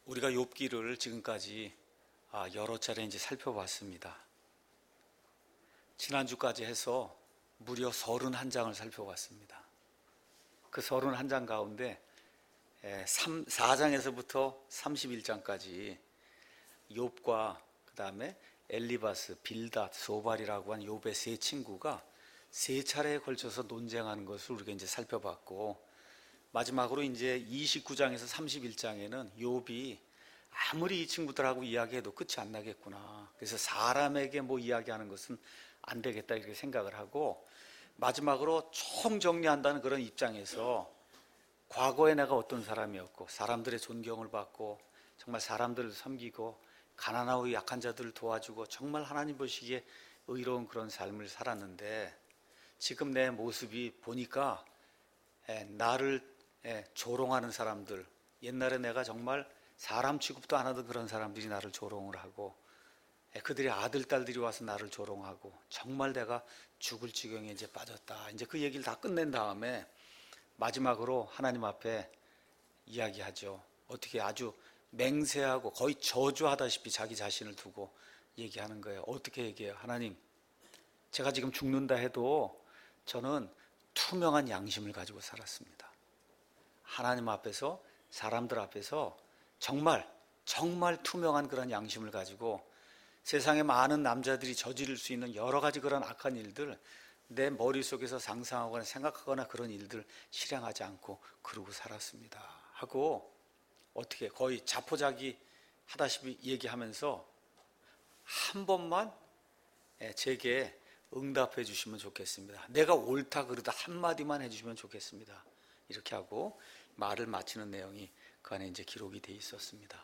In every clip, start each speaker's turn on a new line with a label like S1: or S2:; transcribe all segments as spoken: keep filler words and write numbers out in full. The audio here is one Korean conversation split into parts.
S1: 우리가 욥기를 지금까지 여러 차례 이제 살펴봤습니다. 지난주까지 해서 무려 서른한 장을 살펴봤습니다. 그 서른한 장 가운데 사 장에서부터 삼십일 장까지 욥과 그 다음에 엘리바스, 빌닷, 소발이라고 한 욥의 세 친구가 세 차례에 걸쳐서 논쟁하는 것을 우리가 이제 살펴봤고, 마지막으로 이제 이십구 장에서 삼십일 장에는 욥이 아무리 이 친구들하고 이야기해도 끝이 안 나겠구나, 그래서 사람에게 뭐 이야기하는 것은 안 되겠다 이렇게 생각을 하고, 마지막으로 총정리한다는 그런 입장에서 과거에 내가 어떤 사람이었고 사람들의 존경을 받고 정말 사람들을 섬기고 가난하고 약한 자들을 도와주고 정말 하나님 보시기에 의로운 그런 삶을 살았는데, 지금 내 모습이 보니까 나를 조롱하는 사람들, 옛날에 내가 정말 사람 취급도 안 하던 그런 사람들이 나를 조롱을 하고 그들의 아들, 딸들이 와서 나를 조롱하고 정말 내가 죽을 지경에 이제 빠졌다. 이제 그 얘기를 다 끝낸 다음에 마지막으로 하나님 앞에 이야기하죠. 어떻게 아주 맹세하고 거의 저주하다시피 자기 자신을 두고 얘기하는 거예요. 어떻게 얘기해요? 하나님, 제가 지금 죽는다 해도 저는 투명한 양심을 가지고 살았습니다. 하나님 앞에서, 사람들 앞에서 정말 정말 투명한 그런 양심을 가지고 세상에 많은 남자들이 저지를 수 있는 여러 가지 그런 악한 일들, 내 머릿속에서 상상하거나 생각하거나 그런 일들 실행하지 않고 그러고 살았습니다 하고, 어떻게 거의 자포자기 하다시피 얘기하면서 한 번만 제게 응답해 주시면 좋겠습니다. 내가 옳다 그르다 한마디만 해주시면 좋겠습니다. 이렇게 하고 말을 마치는 내용이 그 안에 이제 기록이 돼 있었습니다.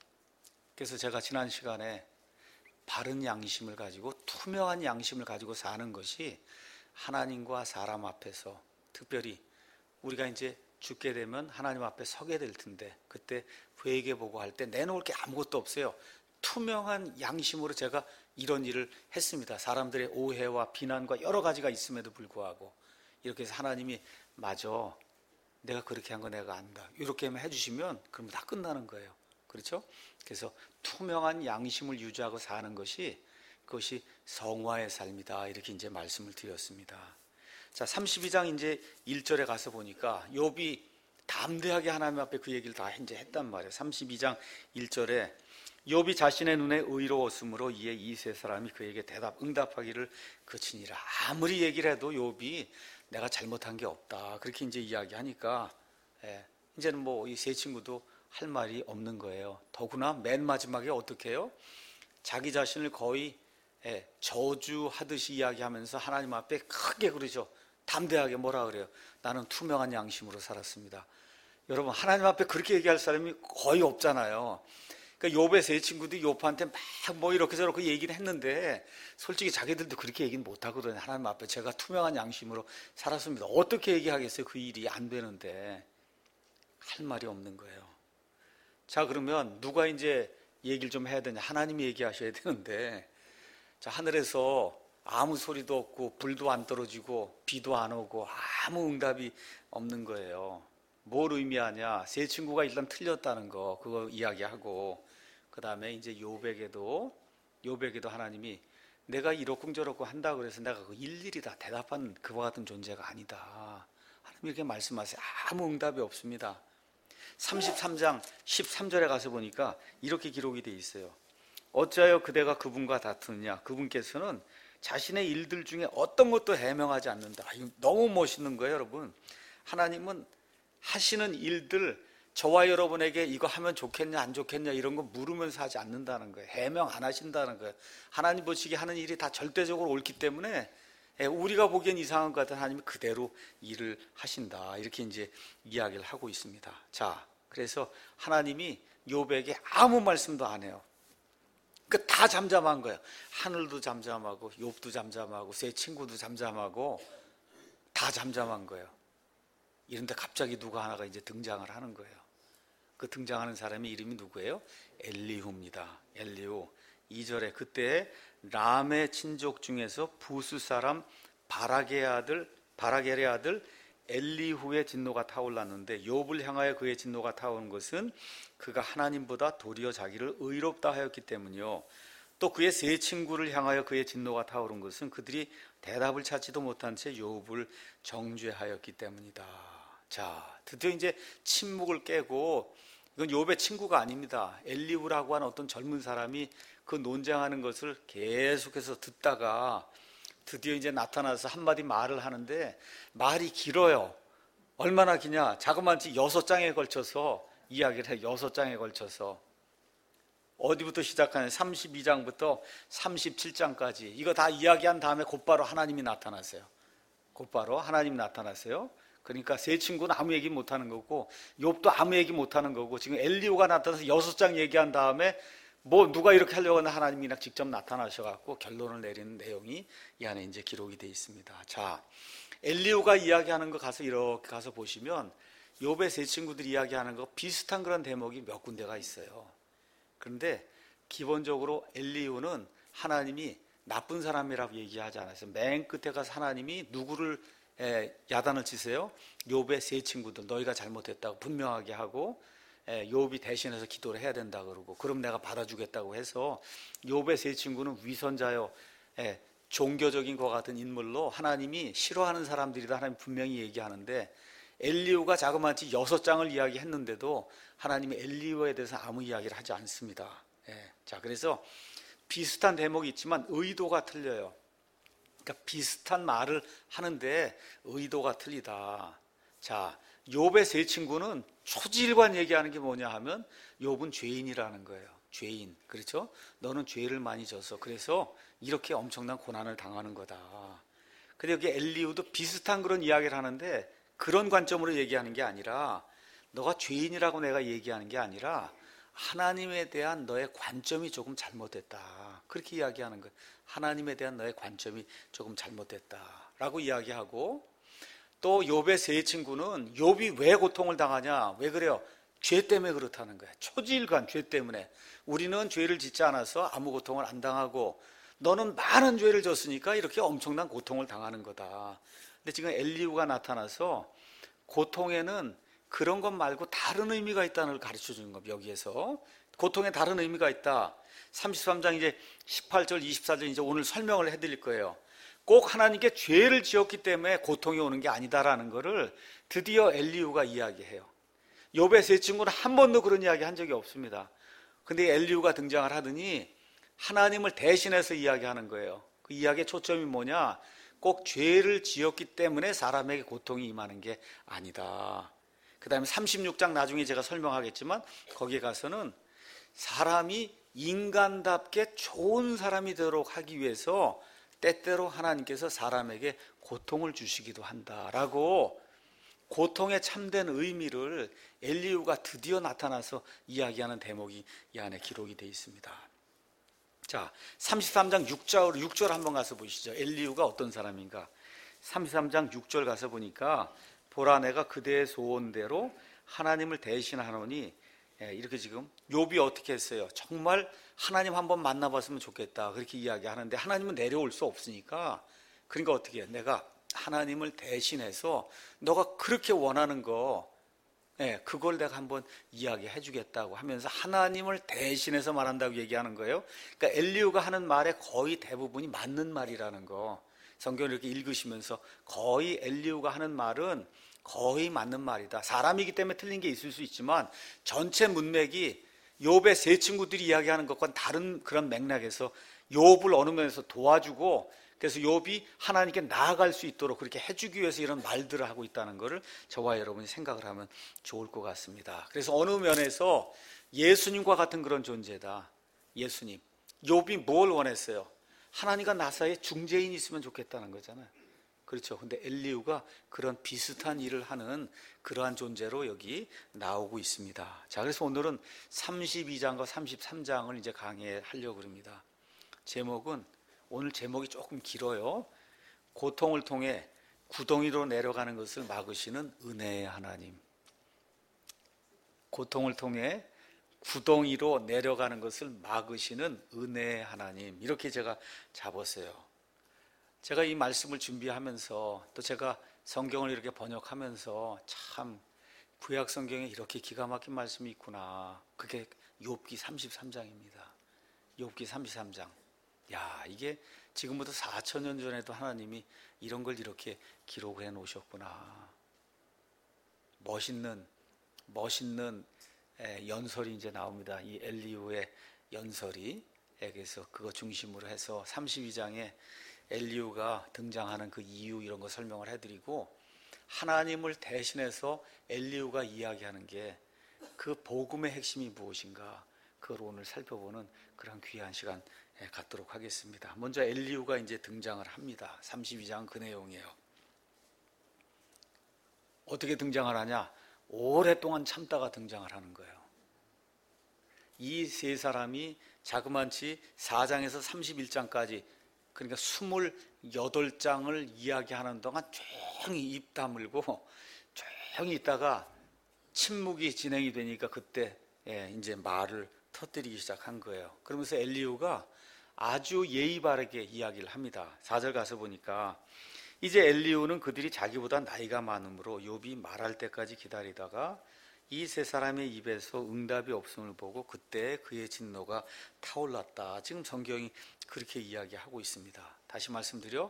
S1: 그래서 제가 지난 시간에 바른 양심을 가지고 투명한 양심을 가지고 사는 것이 하나님과 사람 앞에서, 특별히 우리가 이제 죽게 되면 하나님 앞에 서게 될 텐데 그때 회개 보고 할 때 내놓을 게 아무것도 없어요. 투명한 양심으로 제가 이런 일을 했습니다. 사람들의 오해와 비난과 여러 가지가 있음에도 불구하고 이렇게 해서 하나님이 맞아, 내가 그렇게 한 거 내가 안다, 이렇게만 해주시면 그럼 다 끝나는 거예요. 그렇죠? 그래서 투명한 양심을 유지하고 사는 것이, 그것이 성화의 삶이다, 이렇게 이제 말씀을 드렸습니다. 자, 삼십이 장 이제 일 절에 가서 보니까 욥이 담대하게 하나님 앞에 그 얘기를 다 이제 했단 말이에요. 삼십이 장 일 절에 욥이 자신의 눈에 의로웠으므로 이에 이 세 사람이 그에게 대답 응답하기를 그치니라. 아무리 얘기를 해도 욥이 내가 잘못한 게 없다 그렇게 이제 이야기하니까 예, 이제는 뭐 이 세 친구도 할 말이 없는 거예요. 더구나 맨 마지막에 어떻게 해요? 자기 자신을 거의 예, 저주하듯이 이야기하면서 하나님 앞에 크게 그러죠. 담대하게 뭐라 그래요? 나는 투명한 양심으로 살았습니다. 여러분, 하나님 앞에 그렇게 얘기할 사람이 거의 없잖아요. 그러니까 욥의 세 친구들이 욥한테 막 뭐 이렇게 저렇게 얘기를 했는데 솔직히 자기들도 그렇게 얘기는 못하거든요. 하나님 앞에 제가 투명한 양심으로 살았습니다. 어떻게 얘기하겠어요? 그 일이 안 되는데. 할 말이 없는 거예요. 자, 그러면 누가 이제 얘기를 좀 해야 되냐? 하나님이 얘기하셔야 되는데, 자, 하늘에서 아무 소리도 없고 불도 안 떨어지고 비도 안 오고 아무 응답이 없는 거예요. 뭘 의미하냐? 세 친구가 일단 틀렸다는 거, 그거 이야기하고, 그 다음에 이제 욥에게도 욥에게도 하나님이 내가 이러쿵저러쿵 한다고 그래서 내가 그 일일이 다 대답한 그와 같은 존재가 아니다, 하나님 이렇게 말씀하세요. 아무 응답이 없습니다. 삼십삼 장 십삼 절에 가서 보니까 이렇게 기록이 되어 있어요. 어찌하여 그대가 그분과 다투느냐? 그분께서는 자신의 일들 중에 어떤 것도 해명하지 않는다. 이거 너무 멋있는 거예요, 여러분. 하나님은 하시는 일들, 저와 여러분에게 이거 하면 좋겠냐 안 좋겠냐 이런 거 물으면서 하지 않는다는 거예요. 해명 안 하신다는 거예요. 하나님 보시기에 하는 일이 다 절대적으로 옳기 때문에 우리가 보기엔 이상한 것 같은 하나님이 그대로 일을 하신다, 이렇게 이제 이야기를 하고 있습니다. 자, 그래서 하나님이 욥에게 아무 말씀도 안 해요. 그 다 잠잠한 거예요. 하늘도 잠잠하고 욥도 잠잠하고 세 친구도 잠잠하고 다 잠잠한 거예요. 이런데 갑자기 누가 하나가 이제 등장을 하는 거예요. 그 등장하는 사람의 이름이 누구예요? 엘리후입니다. 엘리후. 이 절에 그때 람의 친족 중에서 부스 사람 바라게의 아들 바라겔의 아들 엘리후의 진노가 타올랐는데 욥을 향하여 그의 진노가 타오른 것은 그가 하나님보다 도리어 자기를 의롭다 하였기 때문이요, 또 그의 세 친구를 향하여 그의 진노가 타오른 것은 그들이 대답을 찾지도 못한 채 욥을 정죄하였기 때문이다. 자, 드디어 이제 침묵을 깨고, 이건 욥의 친구가 아닙니다. 엘리후라고 하는 어떤 젊은 사람이 그 논쟁하는 것을 계속해서 듣다가 드디어 이제 나타나서 한마디 말을 하는데 말이 길어요. 얼마나 기냐? 자그마치 여섯 장에 걸쳐서 이야기를 해요. 여섯 장에 걸쳐서. 어디부터 시작하냐? 삼십이 장부터 삼십칠 장까지 이거 다 이야기한 다음에 곧바로 하나님이 나타나세요. 곧바로 하나님이 나타나세요. 그러니까 세 친구는 아무 얘기 못하는 거고 욥도 아무 얘기 못하는 거고, 지금 엘리후가 나타나서 여섯 장 얘기한 다음에 뭐 누가 이렇게 하려고 하나 하나님이 직접 나타나셔갖고 결론을 내리는 내용이 이 안에 이제 기록이 되어 있습니다. 자, 엘리후가 이야기하는 거 가서 이렇게 가서 보시면 욥의 세 친구들이 이야기하는 거 비슷한 그런 대목이 몇 군데가 있어요. 그런데 기본적으로 엘리후는 하나님이 나쁜 사람이라고 얘기하지 않았어요. 맨 끝에 가서 하나님이 누구를 야단을 치세요? 욥의 세 친구들, 너희가 잘못했다고 분명하게 하고 욥이 대신해서 기도를 해야 된다 그러고, 그럼 내가 받아주겠다고 해서 욥의 세 친구는 위선자요, 종교적인 것 같은 인물로 하나님이 싫어하는 사람들이다 하나님 분명히 얘기하는데, 엘리후가 자그마치 여섯 장을 이야기했는데도 하나님이 엘리후에 대해서 아무 이야기를 하지 않습니다. 자, 그래서 비슷한 대목이 있지만 의도가 틀려요. 그러니까 비슷한 말을 하는데 의도가 틀리다. 자, 욥의 세 친구는 초지일관 얘기하는 게 뭐냐 하면 욥은 죄인이라는 거예요. 죄인. 그렇죠? 너는 죄를 많이 져서 그래서 이렇게 엄청난 고난을 당하는 거다. 근데 여기 엘리후도 비슷한 그런 이야기를 하는데 그런 관점으로 얘기하는 게 아니라, 너가 죄인이라고 내가 얘기하는 게 아니라 하나님에 대한 너의 관점이 조금 잘못됐다. 그렇게 이야기하는 거예요. 하나님에 대한 너의 관점이 조금 잘못됐다라고 이야기하고, 또 욥의 세 친구는 욥이 왜 고통을 당하냐? 왜 그래요? 죄 때문에 그렇다는 거야. 초지일관 죄 때문에. 우리는 죄를 짓지 않아서 아무 고통을 안 당하고 너는 많은 죄를 졌으니까 이렇게 엄청난 고통을 당하는 거다. 근데 지금 엘리후가 나타나서 고통에는 그런 것 말고 다른 의미가 있다는 걸 가르쳐 주는 겁니다. 여기에서 고통에 다른 의미가 있다. 삼십삼 장 이제 십팔 절 이십사 절 이제 오늘 설명을 해드릴 거예요. 꼭 하나님께 죄를 지었기 때문에 고통이 오는 게 아니다라는 것을 드디어 엘리후가 이야기해요. 욥의 세 친구는 한 번도 그런 이야기 한 적이 없습니다. 근데 엘리후가 등장을 하더니 하나님을 대신해서 이야기하는 거예요. 그 이야기의 초점이 뭐냐? 꼭 죄를 지었기 때문에 사람에게 고통이 임하는 게 아니다. 그 다음에 삼십육 장 나중에 제가 설명하겠지만 거기에 가서는 사람이 인간답게 좋은 사람이 되도록 하기 위해서 때때로 하나님께서 사람에게 고통을 주시기도 한다라고 고통의 참된 의미를 엘리후가 드디어 나타나서 이야기하는 대목이 이 안에 기록이 되어 있습니다. 자, 삼십삼 장 육 절, 육 절 한번 가서 보시죠. 엘리후가 어떤 사람인가? 삼십삼 장 육 절 가서 보니까 보라, 내가 그대의 소원대로 하나님을 대신하노니, 이렇게 지금 욥이 어떻게 했어요? 정말 하나님 한번 만나봤으면 좋겠다 그렇게 이야기하는데 하나님은 내려올 수 없으니까, 그러니까 어떻게 해요? 내가 하나님을 대신해서 너가 그렇게 원하는 거, 예, 그걸 내가 한번 이야기해 주겠다고 하면서 하나님을 대신해서 말한다고 얘기하는 거예요. 그러니까 엘리후가 하는 말의 거의 대부분이 맞는 말이라는 거, 성경을 이렇게 읽으시면서 거의 엘리후가 하는 말은 거의 맞는 말이다. 사람이기 때문에 틀린 게 있을 수 있지만 전체 문맥이 욥의 세 친구들이 이야기하는 것과는 다른 그런 맥락에서 욥을 어느 면에서 도와주고, 그래서 욥이 하나님께 나아갈 수 있도록 그렇게 해주기 위해서 이런 말들을 하고 있다는 것을 저와 여러분이 생각을 하면 좋을 것 같습니다. 그래서 어느 면에서 예수님과 같은 그런 존재다. 예수님. 욥이 뭘 원했어요? 하나님과 나 사이에 중재인이 있으면 좋겠다는 거잖아요. 그렇죠. 근데 엘리후가 그런 비슷한 일을 하는 그러한 존재로 여기 나오고 있습니다. 자, 그래서 오늘은 삼십이 장과 삼십삼 장을 이제 강의하려고 합니다. 제목은, 오늘 제목이 조금 길어요. 고통을 통해 구덩이로 내려가는 것을 막으시는 은혜의 하나님. 고통을 통해 구덩이로 내려가는 것을 막으시는 은혜의 하나님. 이렇게 제가 잡았어요. 제가 이 말씀을 준비하면서 또 제가 성경을 이렇게 번역하면서 참 구약 성경에 이렇게 기가 막힌 말씀이 있구나. 그게 욥기 삼십삼 장입니다. 욥기 삼십삼 장. 야, 이게 지금부터 사천 년 전에도 하나님이 이런 걸 이렇게 기록해 놓으셨구나. 멋있는 멋있는 연설이 이제 나옵니다. 이 엘리후의 연설이. 그래서 그거 중심으로 해서 삼십이 장에 엘리후가 등장하는 그 이유 이런 거 설명을 해드리고, 하나님을 대신해서 엘리후가 이야기하는 게 그 복음의 핵심이 무엇인가, 그걸 오늘 살펴보는 그런 귀한 시간 갖도록 하겠습니다. 먼저 엘리후가 이제 등장을 합니다. 삼십이 장 그 내용이에요. 어떻게 등장을 하냐? 오랫동안 참다가 등장을 하는 거예요. 이 세 사람이 자그만치 사 장에서 삼십일 장까지, 그러니까 이십팔 장을 이야기하는 동안 조용히 입 다물고 조용히 있다가 침묵이 진행이 되니까 그때 이제 말을 터뜨리기 시작한 거예요. 그러면서 엘리후가 아주 예의 바르게 이야기를 합니다. 사 절 가서 보니까 이제 엘리후는 그들이 자기보다 나이가 많으므로 욥이 말할 때까지 기다리다가 이 세 사람의 입에서 응답이 없음을 보고 그때 그의 진노가 타올랐다. 지금 성경이 그렇게 이야기하고 있습니다. 다시 말씀드려,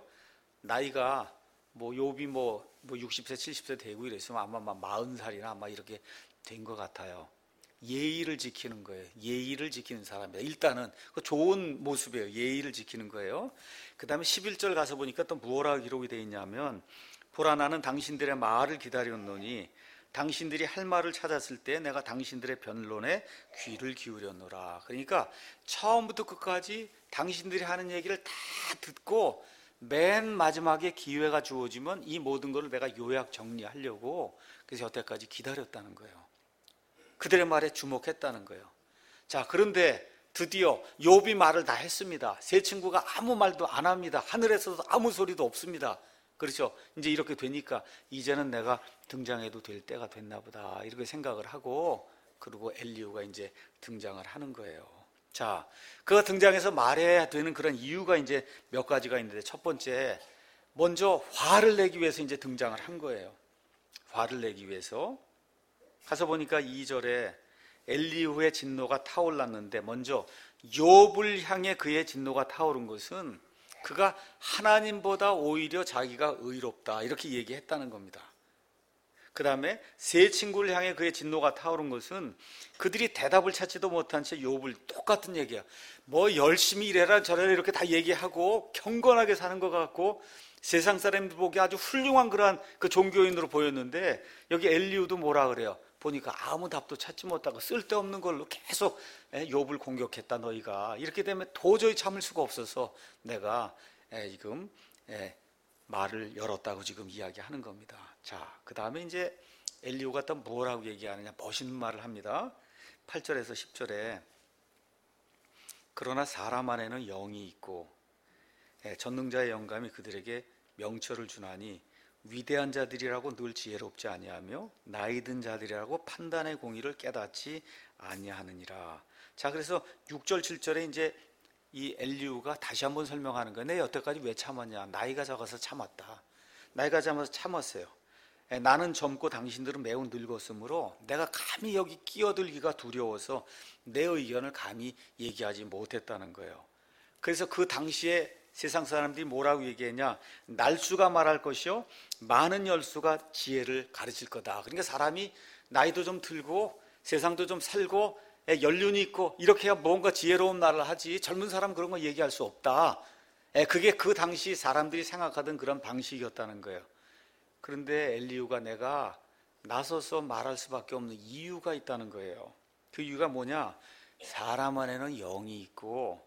S1: 나이가 뭐 욥이 뭐, 뭐 육십 세 칠십 세 되고 이랬으면 아마 막 마흔 살이나 아마 이렇게 된 것 같아요. 예의를 지키는 거예요. 예의를 지키는 사람이다. 일단은 그 좋은 모습이에요. 예의를 지키는 거예요. 그 다음에 십일 절 가서 보니까 또 무엇라고 기록이 되어 있냐면, 보라, 나는 당신들의 말을 기다렸노니 당신들이 할 말을 찾았을 때 내가 당신들의 변론에 귀를 기울였노라. 그러니까 처음부터 끝까지 당신들이 하는 얘기를 다 듣고 맨 마지막에 기회가 주어지면 이 모든 것을 내가 요약 정리하려고 그래서 여태까지 기다렸다는 거예요. 그들의 말에 주목했다는 거예요. 자, 그런데 드디어 욥이 말을 다 했습니다. 세 친구가 아무 말도 안 합니다. 하늘에서도 아무 소리도 없습니다. 그렇죠? 이제 이렇게 되니까 이제는 내가 등장해도 될 때가 됐나 보다 이렇게 생각을 하고, 그리고 엘리후가 이제 등장을 하는 거예요. 자, 그가 등장해서 말해야 되는 그런 이유가 이제 몇 가지가 있는데, 첫 번째, 먼저 화를 내기 위해서 이제 등장을 한 거예요. 화를 내기 위해서. 가서 보니까 이 절에 엘리후의 진노가 타올랐는데, 먼저 욥을 향해 그의 진노가 타오른 것은 그가 하나님보다 오히려 자기가 의롭다 이렇게 얘기했다는 겁니다. 그 다음에 세 친구를 향해 그의 진노가 타오른 것은 그들이 대답을 찾지도 못한 채 욥을 똑같은 얘기야. 뭐 열심히 일해라 저래라 이렇게 다 얘기하고 경건하게 사는 것 같고 세상 사람들 보기에 아주 훌륭한 그러한 그 종교인으로 보였는데, 여기 엘리후도 뭐라 그래요? 보니까 아무 답도 찾지 못하고 쓸데없는 걸로 계속 욥을 공격했다 너희가. 이렇게 되면 도저히 참을 수가 없어서 내가 지금 말을 열었다고 지금 이야기하는 겁니다. 자, 그 다음에 이제 엘리후가 또 뭐라고 얘기하느냐, 멋있는 말을 합니다. 팔 절에서 십 절에 그러나 사람 안에는 영이 있고 전능자의 영감이 그들에게 명철을 주나니 위대한 자들이라고 늘 지혜롭지 아니하며 나이 든 자들이라고 판단의 공의를 깨닫지 아니하느니라. 자, 그래서 육 절 칠 절에 이제 이 엘리후가 다시 한번 설명하는 거예요. 내 여태까지 왜 참았냐? 나이가 적어서 참았다. 나이가 작아서 참았어요. 나는 젊고 당신들은 매우 늙었으므로 내가 감히 여기 끼어들기가 두려워서 내 의견을 감히 얘기하지 못했다는 거예요. 그래서 그 당시에 세상 사람들이 뭐라고 얘기했냐? 날수가 말할 것이요 많은 열수가 지혜를 가르칠 거다. 그러니까 사람이 나이도 좀 들고 세상도 좀 살고 연륜이 있고 이렇게 해야 뭔가 지혜로운 말을 하지, 젊은 사람 그런 거 얘기할 수 없다. 그게 그 당시 사람들이 생각하던 그런 방식이었다는 거예요. 그런데 엘리후가 내가 나서서 말할 수밖에 없는 이유가 있다는 거예요. 그 이유가 뭐냐? 사람 안에는 영이 있고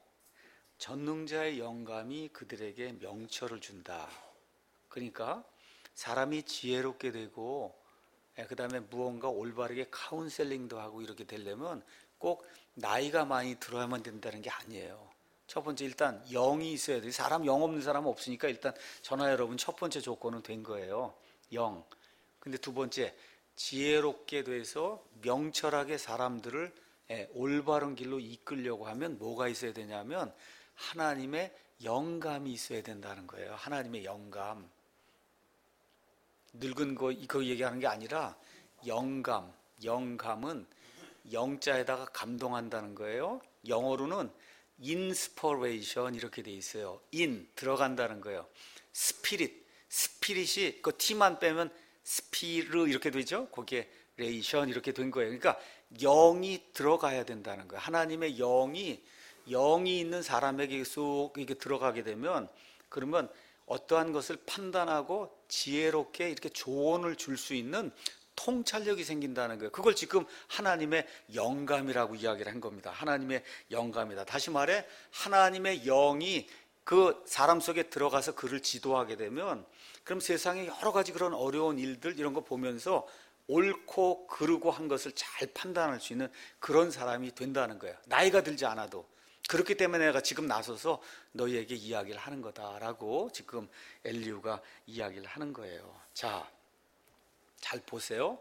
S1: 전능자의 영감이 그들에게 명철을 준다. 그러니까 사람이 지혜롭게 되고 그 다음에 무언가 올바르게 카운셀링도 하고 이렇게 되려면 꼭 나이가 많이 들어야만 된다는 게 아니에요. 첫 번째, 일단 영이 있어야 돼요. 사람 영 없는 사람은 없으니까 일단 전화 여러분 첫 번째 조건은 된 거예요. 영. 근데 두 번째, 지혜롭게 돼서 명철하게 사람들을 올바른 길로 이끌려고 하면 뭐가 있어야 되냐면 하나님의 영감이 있어야 된다는 거예요. 하나님의 영감. 늙은 거 이거 얘기하는 게 아니라 영감. 영감은 영자에다가 감동한다는 거예요. 영어로는 inspiration 이렇게 돼 있어요. in 들어간다는 거예요. spirit 스피릿이 그 t만 빼면 스피르 이렇게 되죠. 거기에 레이션 이렇게 된 거예요. 그러니까 영이 들어가야 된다는 거예요. 하나님의 영이 영이 있는 사람에게 쏙 이렇게 들어가게 되면 그러면 어떠한 것을 판단하고 지혜롭게 이렇게 조언을 줄 수 있는 통찰력이 생긴다는 거예요. 그걸 지금 하나님의 영감이라고 이야기를 한 겁니다. 하나님의 영감이다. 다시 말해 하나님의 영이 그 사람 속에 들어가서 그를 지도하게 되면 그럼 세상에 여러 가지 그런 어려운 일들 이런 거 보면서 옳고 그르고 한 것을 잘 판단할 수 있는 그런 사람이 된다는 거예요. 나이가 들지 않아도. 그렇기 때문에 내가 지금 나서서 너희에게 이야기를 하는 거다라고 지금 엘리후가 이야기를 하는 거예요. 자, 잘 보세요.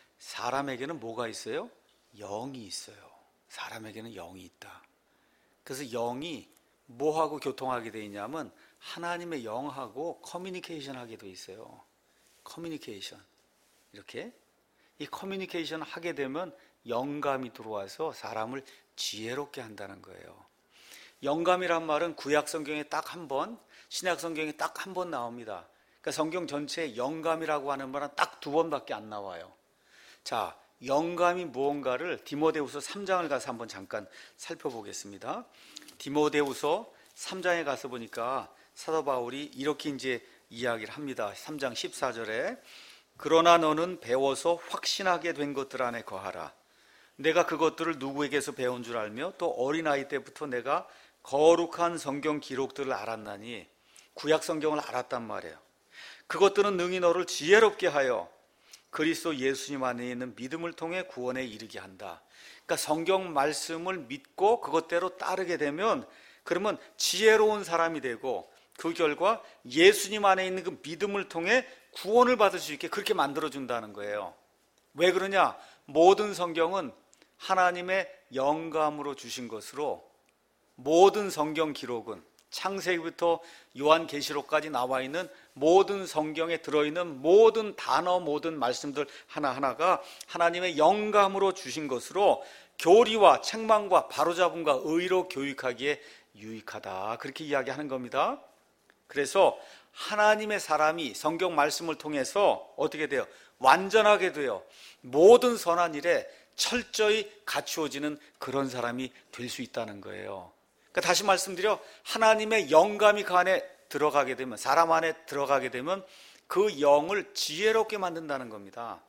S1: 사람에게는 뭐가 있어요? 영이 있어요. 사람에게는 영이 있다. 그래서 영이 뭐하고 교통하게 되어 있냐면 하나님의 영하고 커뮤니케이션 하게 되어 있어요. 커뮤니케이션. 이렇게 이 커뮤니케이션 하게 되면 영감이 들어와서 사람을 지혜롭게 한다는 거예요. 영감이란 말은 구약 성경에 딱 한 번, 신약 성경에 딱 한 번 나옵니다. 그러니까 성경 전체에 영감이라고 하는 말은 딱 두 번밖에 안 나와요. 자, 영감이 무언가를 디모데후서 삼 장을 가서 한번 잠깐 살펴보겠습니다. 디모데후서 삼 장에 가서 보니까 사도 바울이 이렇게 이제 이야기를 합니다. 삼 장 십사 절에 그러나 너는 배워서 확신하게 된 것들 안에 거하라. 내가 그것들을 누구에게서 배운 줄 알며 또 어린아이 때부터 내가 거룩한 성경 기록들을 알았나니 구약 성경을 알았단 말이에요. 그것들은 능히 너를 지혜롭게 하여 그리스도 예수님 안에 있는 믿음을 통해 구원에 이르게 한다. 그러니까 성경 말씀을 믿고 그것대로 따르게 되면 그러면 지혜로운 사람이 되고 그 결과 예수님 안에 있는 그 믿음을 통해 구원을 받을 수 있게 그렇게 만들어준다는 거예요. 왜 그러냐? 모든 성경은 하나님의 영감으로 주신 것으로 모든 성경 기록은 창세기부터 요한계시록까지 나와 있는 모든 성경에 들어있는 모든 단어, 모든 말씀들 하나하나가 하나님의 영감으로 주신 것으로 교리와 책망과 바로잡음과 의로 교육하기에 유익하다. 그렇게 이야기하는 겁니다. 그래서 하나님의 사람이 성경 말씀을 통해서 어떻게 돼요? 완전하게 돼요. 모든 선한 일에 철저히 갖추어지는 그런 사람이 될 수 있다는 거예요. 그러니까 다시 말씀드려 하나님의 영감이 그 안에 들어가게 되면 사람 안에 들어가게 되면 그 영을 지혜롭게 만든다는 겁니다.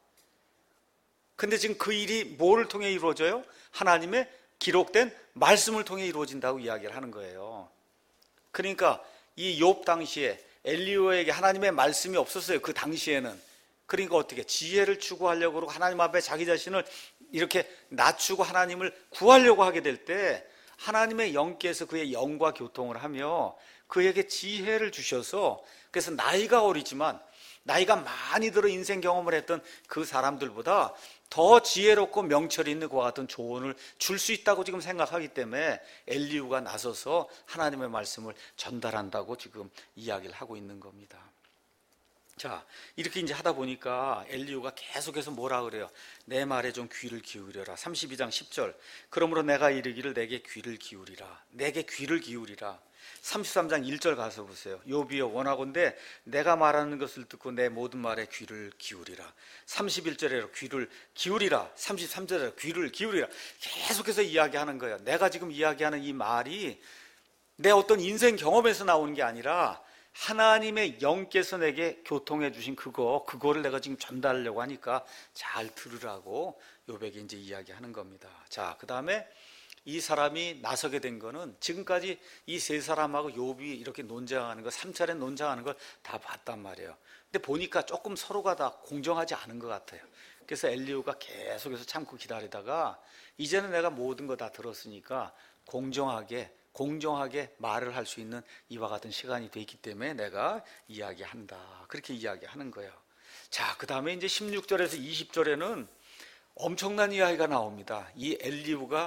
S1: 근데 지금 그 일이 뭐를 통해 이루어져요? 하나님의 기록된 말씀을 통해 이루어진다고 이야기를 하는 거예요. 그러니까 이 욥 당시에 엘리후에게 하나님의 말씀이 없었어요. 그 당시에는. 그러니까 어떻게 지혜를 추구하려고 그러고 하나님 앞에 자기 자신을 이렇게 낮추고 하나님을 구하려고 하게 될 때 하나님의 영께서 그의 영과 교통을 하며 그에게 지혜를 주셔서 그래서 나이가 어리지만 나이가 많이 들어 인생 경험을 했던 그 사람들보다 더 지혜롭고 명철이 있는 그와 같은 조언을 줄 수 있다고 지금 생각하기 때문에 엘리후가 나서서 하나님의 말씀을 전달한다고 지금 이야기를 하고 있는 겁니다. 자, 이렇게 이제 하다 보니까 엘리후가 계속해서 뭐라 그래요? 내 말에 좀 귀를 기울여라. 삼십이 장 십 절. 그러므로 내가 이르기를 내게 귀를 기울이라. 내게 귀를 기울이라. 삼십삼 장 일 절 가서 보세요. 욥이여 원하건대 내가 말하는 것을 듣고 내 모든 말에 귀를 기울이라. 삼십일 절에 귀를 기울이라. 삼십삼 절에 귀를 기울이라. 계속해서 이야기하는 거예요. 내가 지금 이야기하는 이 말이 내 어떤 인생 경험에서 나오는 게 아니라 하나님의 영께서 내게 교통해 주신 그거, 그거를 내가 지금 전달하려고 하니까 잘 들으라고 욥에게 이제 이야기하는 겁니다. 자, 그 다음에 이 사람이 나서게 된 거는 지금까지 이 세 사람하고 욥이 이렇게 논쟁하는 거, 삼 차례 논쟁하는 걸 다 봤단 말이에요. 근데 보니까 조금 서로가 다 공정하지 않은 것 같아요. 그래서 엘리후가 계속해서 참고 기다리다가 이제는 내가 모든 거 다 들었으니까 공정하게 공정하게 말을 할 수 있는 이와 같은 시간이 돼 있기 때문에 내가 이야기한다. 그렇게 이야기하는 거예요. 자, 그 다음에 이제 십육 절에서 이십 절에는 엄청난 이야기가 나옵니다. 이 엘리후가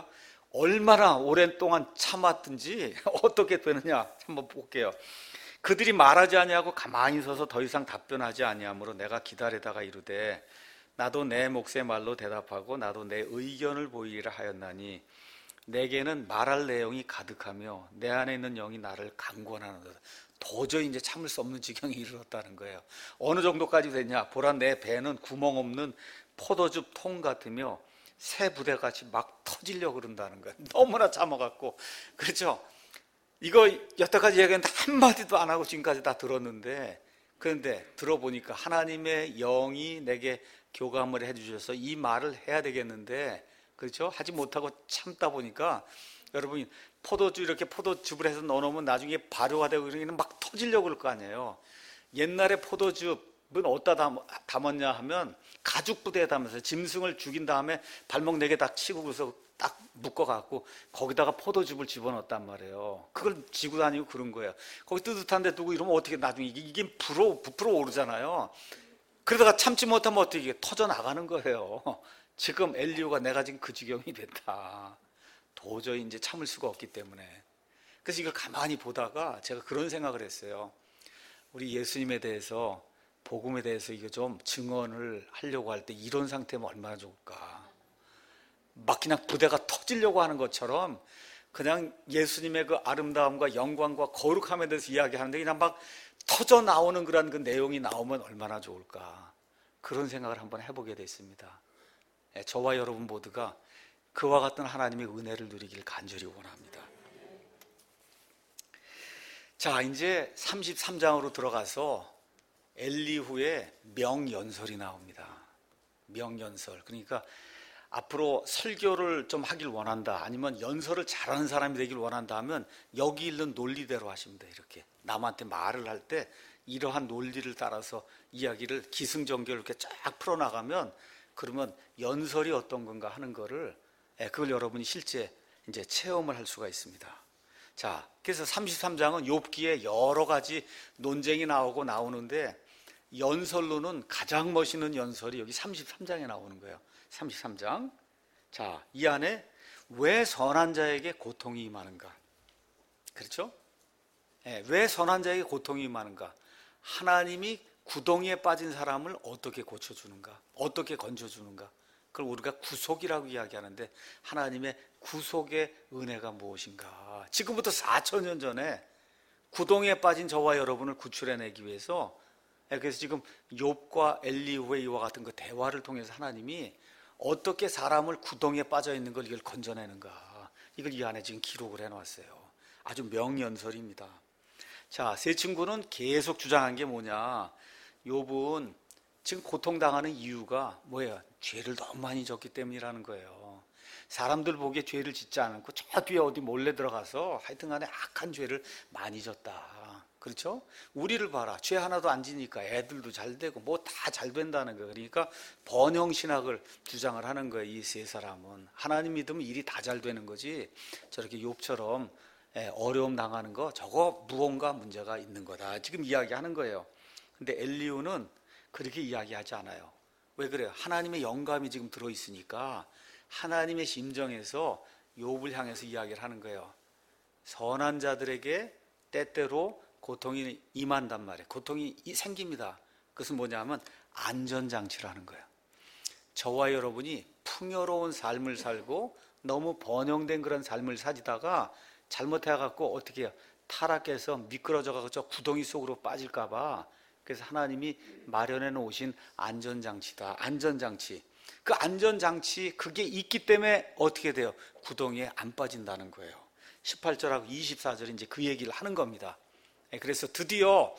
S1: 얼마나 오랜 동안 참았든지 어떻게 되느냐 한번 볼게요. 그들이 말하지 아니하고 가만히 서서 더 이상 답변하지 아니하므로 내가 기다리다가 이르되 나도 내 몫의 말로 대답하고 나도 내 의견을 보이리라 하였나니 내게는 말할 내용이 가득하며 내 안에 있는 영이 나를 강권하는도다. 도저히 이제 참을 수 없는 지경에 이르렀다는 거예요. 어느 정도까지 됐냐? 보라, 내 배는 구멍 없는 포도즙 통 같으며 새 부대같이 막 터지려고 그런다는 거예요. 너무나 참아갖고. 그렇죠? 이거 여태까지 얘기했는데 한마디도 안 하고 지금까지 다 들었는데, 그런데 들어보니까 하나님의 영이 내게 교감을 해주셔서 이 말을 해야 되겠는데, 그렇죠? 하지 못하고 참다 보니까 여러분이 포도주 이렇게 포도즙을 해서 넣어놓으면 나중에 발효가 되고 그러면 막 터지려고 그럴 거 아니에요. 옛날에 포도즙은 어디다 담았냐 하면 가죽 부대에 담아서 짐승을 죽인 다음에 발목 네 개 딱 치고 그래서 딱 묶어갖고 거기다가 포도즙을 집어넣었단 말이에요. 그걸 지고 다니고 그런 거예요. 거기 뜨뜻한 데 두고 이러면 어떻게 나중에 이게, 이게 불어, 부풀어 오르잖아요. 그러다가 참지 못하면 어떻게 이게 터져 나가는 거예요. 지금 엘리후가 내가 지금 그 지경이 됐다. 도저히 이제 참을 수가 없기 때문에. 그래서 이걸 가만히 보다가 제가 그런 생각을 했어요. 우리 예수님에 대해서, 복음에 대해서 이거 좀 증언을 하려고 할 때 이런 상태면 얼마나 좋을까. 막 그냥 부대가 터지려고 하는 것처럼 그냥 예수님의 그 아름다움과 영광과 거룩함에 대해서 이야기하는데 그냥 막 터져 나오는 그런 그 내용이 나오면 얼마나 좋을까. 그런 생각을 한번 해보게 됐습니다. 저와 여러분 모두가 그와 같은 하나님의 은혜를 누리길 간절히 원합니다. 자, 이제 삼십삼 장으로 들어가서 엘리후의 명연설이 나옵니다. 명연설. 그러니까 앞으로 설교를 좀 하길 원한다, 아니면 연설을 잘하는 사람이 되길 원한다 하면 여기 있는 논리대로 하시면 돼요. 이렇게 남한테 말을 할 때 이러한 논리를 따라서 이야기를 기승전결 이렇게 쫙 풀어나가면, 그러면 연설이 어떤 건가 하는 거를, 그걸 여러분이 실제 이제 체험을 할 수가 있습니다. 자, 그래서 삼십삼 장은 욥기에 여러 가지 논쟁이 나오고 나오는데 연설로는 가장 멋있는 연설이 여기 삼십삼 장에 나오는 거예요. 삼십삼 장. 자, 이 안에 왜 선한 자에게 고통이 임하는가? 그렇죠? 네, 왜 선한 자에게 고통이 임하는가? 하나님이 구덩이에 빠진 사람을 어떻게 고쳐주는가? 어떻게 건져주는가? 그걸 우리가 구속이라고 이야기하는데 하나님의 구속의 은혜가 무엇인가? 지금부터 사천 년 전에 구덩이에 빠진 저와 여러분을 구출해내기 위해서, 그래서 지금 욥과 엘리후의 이와 같은 그 대화를 통해서 하나님이 어떻게 사람을 구덩이에 빠져 있는 걸 이걸 건져내는가, 이걸 이 안에 지금 기록을 해놨어요. 아주 명연설입니다. 자, 세 친구는 계속 주장한 게 뭐냐? 욥은 지금 고통당하는 이유가 뭐예요? 죄를 너무 많이 졌기 때문이라는 거예요. 사람들 보기에 죄를 짓지 않고 저 뒤에 어디 몰래 들어가서 하여튼간에 악한 죄를 많이 졌다. 그렇죠? 우리를 봐라. 죄 하나도 안 지니까 애들도 잘 되고 뭐 다 잘 된다는 거예요. 그러니까 번영신학을 주장을 하는 거예요. 이 세 사람은. 하나님 믿으면 일이 다 잘 되는 거지, 저렇게 욥처럼 어려움 당하는 거 저거 무언가 문제가 있는 거다, 지금 이야기하는 거예요. 근데 엘리후는 그렇게 이야기하지 않아요. 왜 그래요? 하나님의 영감이 지금 들어있으니까 하나님의 심정에서 욥을 향해서 이야기를 하는 거예요. 선한 자들에게 때때로 고통이 임한단 말이에요. 고통이 생깁니다. 그것은 뭐냐면 안전장치라는 거예요. 저와 여러분이 풍요로운 삶을 살고 너무 번영된 그런 삶을 사지다가 잘못해갖고 어떻게 해요? 타락해서 미끄러져가지고 저 구덩이 속으로 빠질까 봐, 그래서 하나님이 마련해 놓으신 안전장치다. 안전장치. 그 안전장치, 그게 있기 때문에 어떻게 돼요? 구덩이에 안 빠진다는 거예요. 십팔 절하고 이십사 절이 이제 그 얘기를 하는 겁니다. 그래서 드디어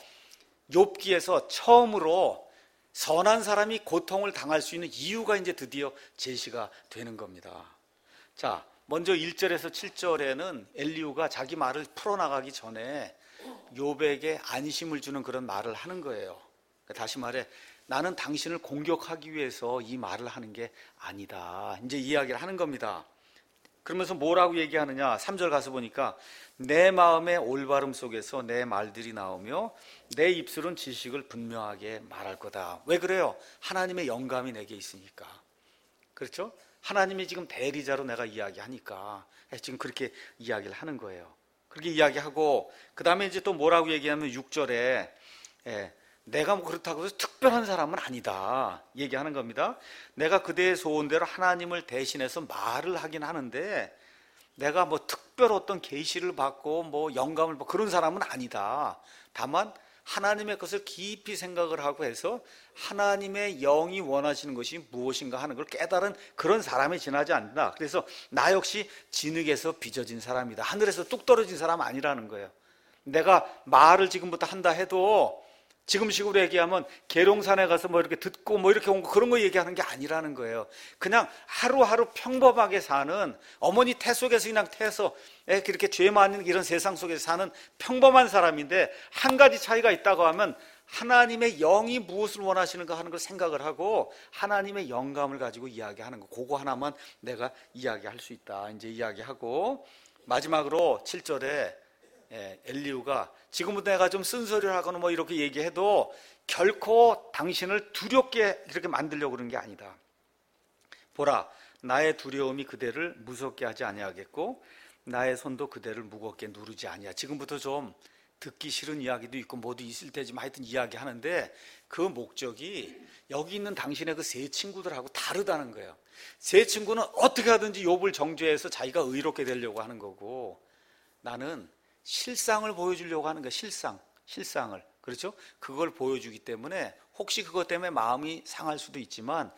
S1: 욥기에서 처음으로 선한 사람이 고통을 당할 수 있는 이유가 이제 드디어 제시가 되는 겁니다. 자, 먼저 일 절에서 칠 절에는 엘리후가 자기 말을 풀어나가기 전에 욥에게 안심을 주는 그런 말을 하는 거예요. 다시 말해, 나는 당신을 공격하기 위해서 이 말을 하는 게 아니다, 이제 이야기를 하는 겁니다. 그러면서 뭐라고 얘기하느냐? 삼 절 가서 보니까 내 마음의 올바름 속에서 내 말들이 나오며 내 입술은 지식을 분명하게 말할 거다. 왜 그래요? 하나님의 영감이 내게 있으니까. 그렇죠? 하나님이 지금 대리자로 내가 이야기하니까 지금 그렇게 이야기를 하는 거예요. 그렇게 이야기하고 그 다음에 이제 또 뭐라고 얘기하면 육 절에 예, 내가 뭐 그렇다고 해서 특별한 사람은 아니다 얘기하는 겁니다. 내가 그대의 소원대로 하나님을 대신해서 말을 하긴 하는데 내가 뭐 특별 어떤 계시를 받고 뭐 영감을 받고 그런 사람은 아니다. 다만 하나님의 것을 깊이 생각을 하고 해서 하나님의 영이 원하시는 것이 무엇인가 하는 걸 깨달은 그런 사람에 지나지 않는다. 그래서 나 역시 진흙에서 빚어진 사람이다. 하늘에서 뚝 떨어진 사람 아니라는 거예요. 내가 말을 지금부터 한다 해도 지금식으로 얘기하면 계룡산에 가서 뭐 이렇게 듣고 뭐 이렇게 온 거 그런 거 얘기하는 게 아니라는 거예요. 그냥 하루하루 평범하게 사는 어머니 태 속에서 그냥 태서 이렇게 죄 많은 이런 세상 속에서 사는 평범한 사람인데 한 가지 차이가 있다고 하면 하나님의 영이 무엇을 원하시는가 하는 걸 생각을 하고 하나님의 영감을 가지고 이야기하는 거, 그거 하나만 내가 이야기할 수 있다 이제 이야기하고 마지막으로 칠 절에 예, 엘리후가 지금부터 내가 좀 쓴소리를 하거나 뭐 이렇게 얘기해도 결코 당신을 두렵게 그렇게 만들려고 그러는 게 아니다. 보라, 나의 두려움이 그대를 무섭게 하지 아니하겠고 나의 손도 그대를 무겁게 누르지 아니하. 지금부터 좀 듣기 싫은 이야기도 있고 뭐도 있을 테지만 하여튼 이야기하는데 그 목적이 여기 있는 당신의 그 세 친구들하고 다르다는 거예요. 세 친구는 어떻게 하든지 욥을 정죄해서 자기가 의롭게 되려고 하는 거고 나는 실상을 보여주려고 하는 거예요. 실상, 실상을. 그렇죠? 그걸 보여주기 때문에 혹시 그것 때문에 마음이 상할 수도 있지만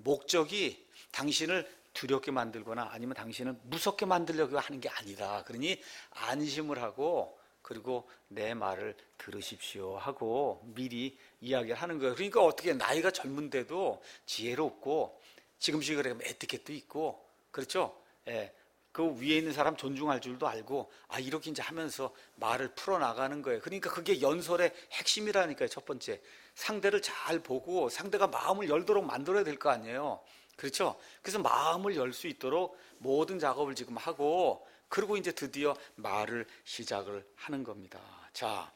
S1: 목적이 당신을 두렵게 만들거나 아니면 당신을 무섭게 만들려고 하는 게 아니다. 그러니 안심을 하고 그리고 내 말을 들으십시오 하고 미리 이야기를 하는 거예요. 그러니까 어떻게 나이가 젊은데도 지혜롭고 지금씩 그래 에티켓도 있고 그렇죠? 예. 그 위에 있는 사람 존중할 줄도 알고 아 이렇게 이제 하면서 말을 풀어나가는 거예요. 그러니까 그게 연설의 핵심이라니까요. 첫 번째 상대를 잘 보고 상대가 마음을 열도록 만들어야 될 거 아니에요. 그렇죠? 그래서 마음을 열 수 있도록 모든 작업을 지금 하고 그리고 이제 드디어 말을 시작을 하는 겁니다. 자,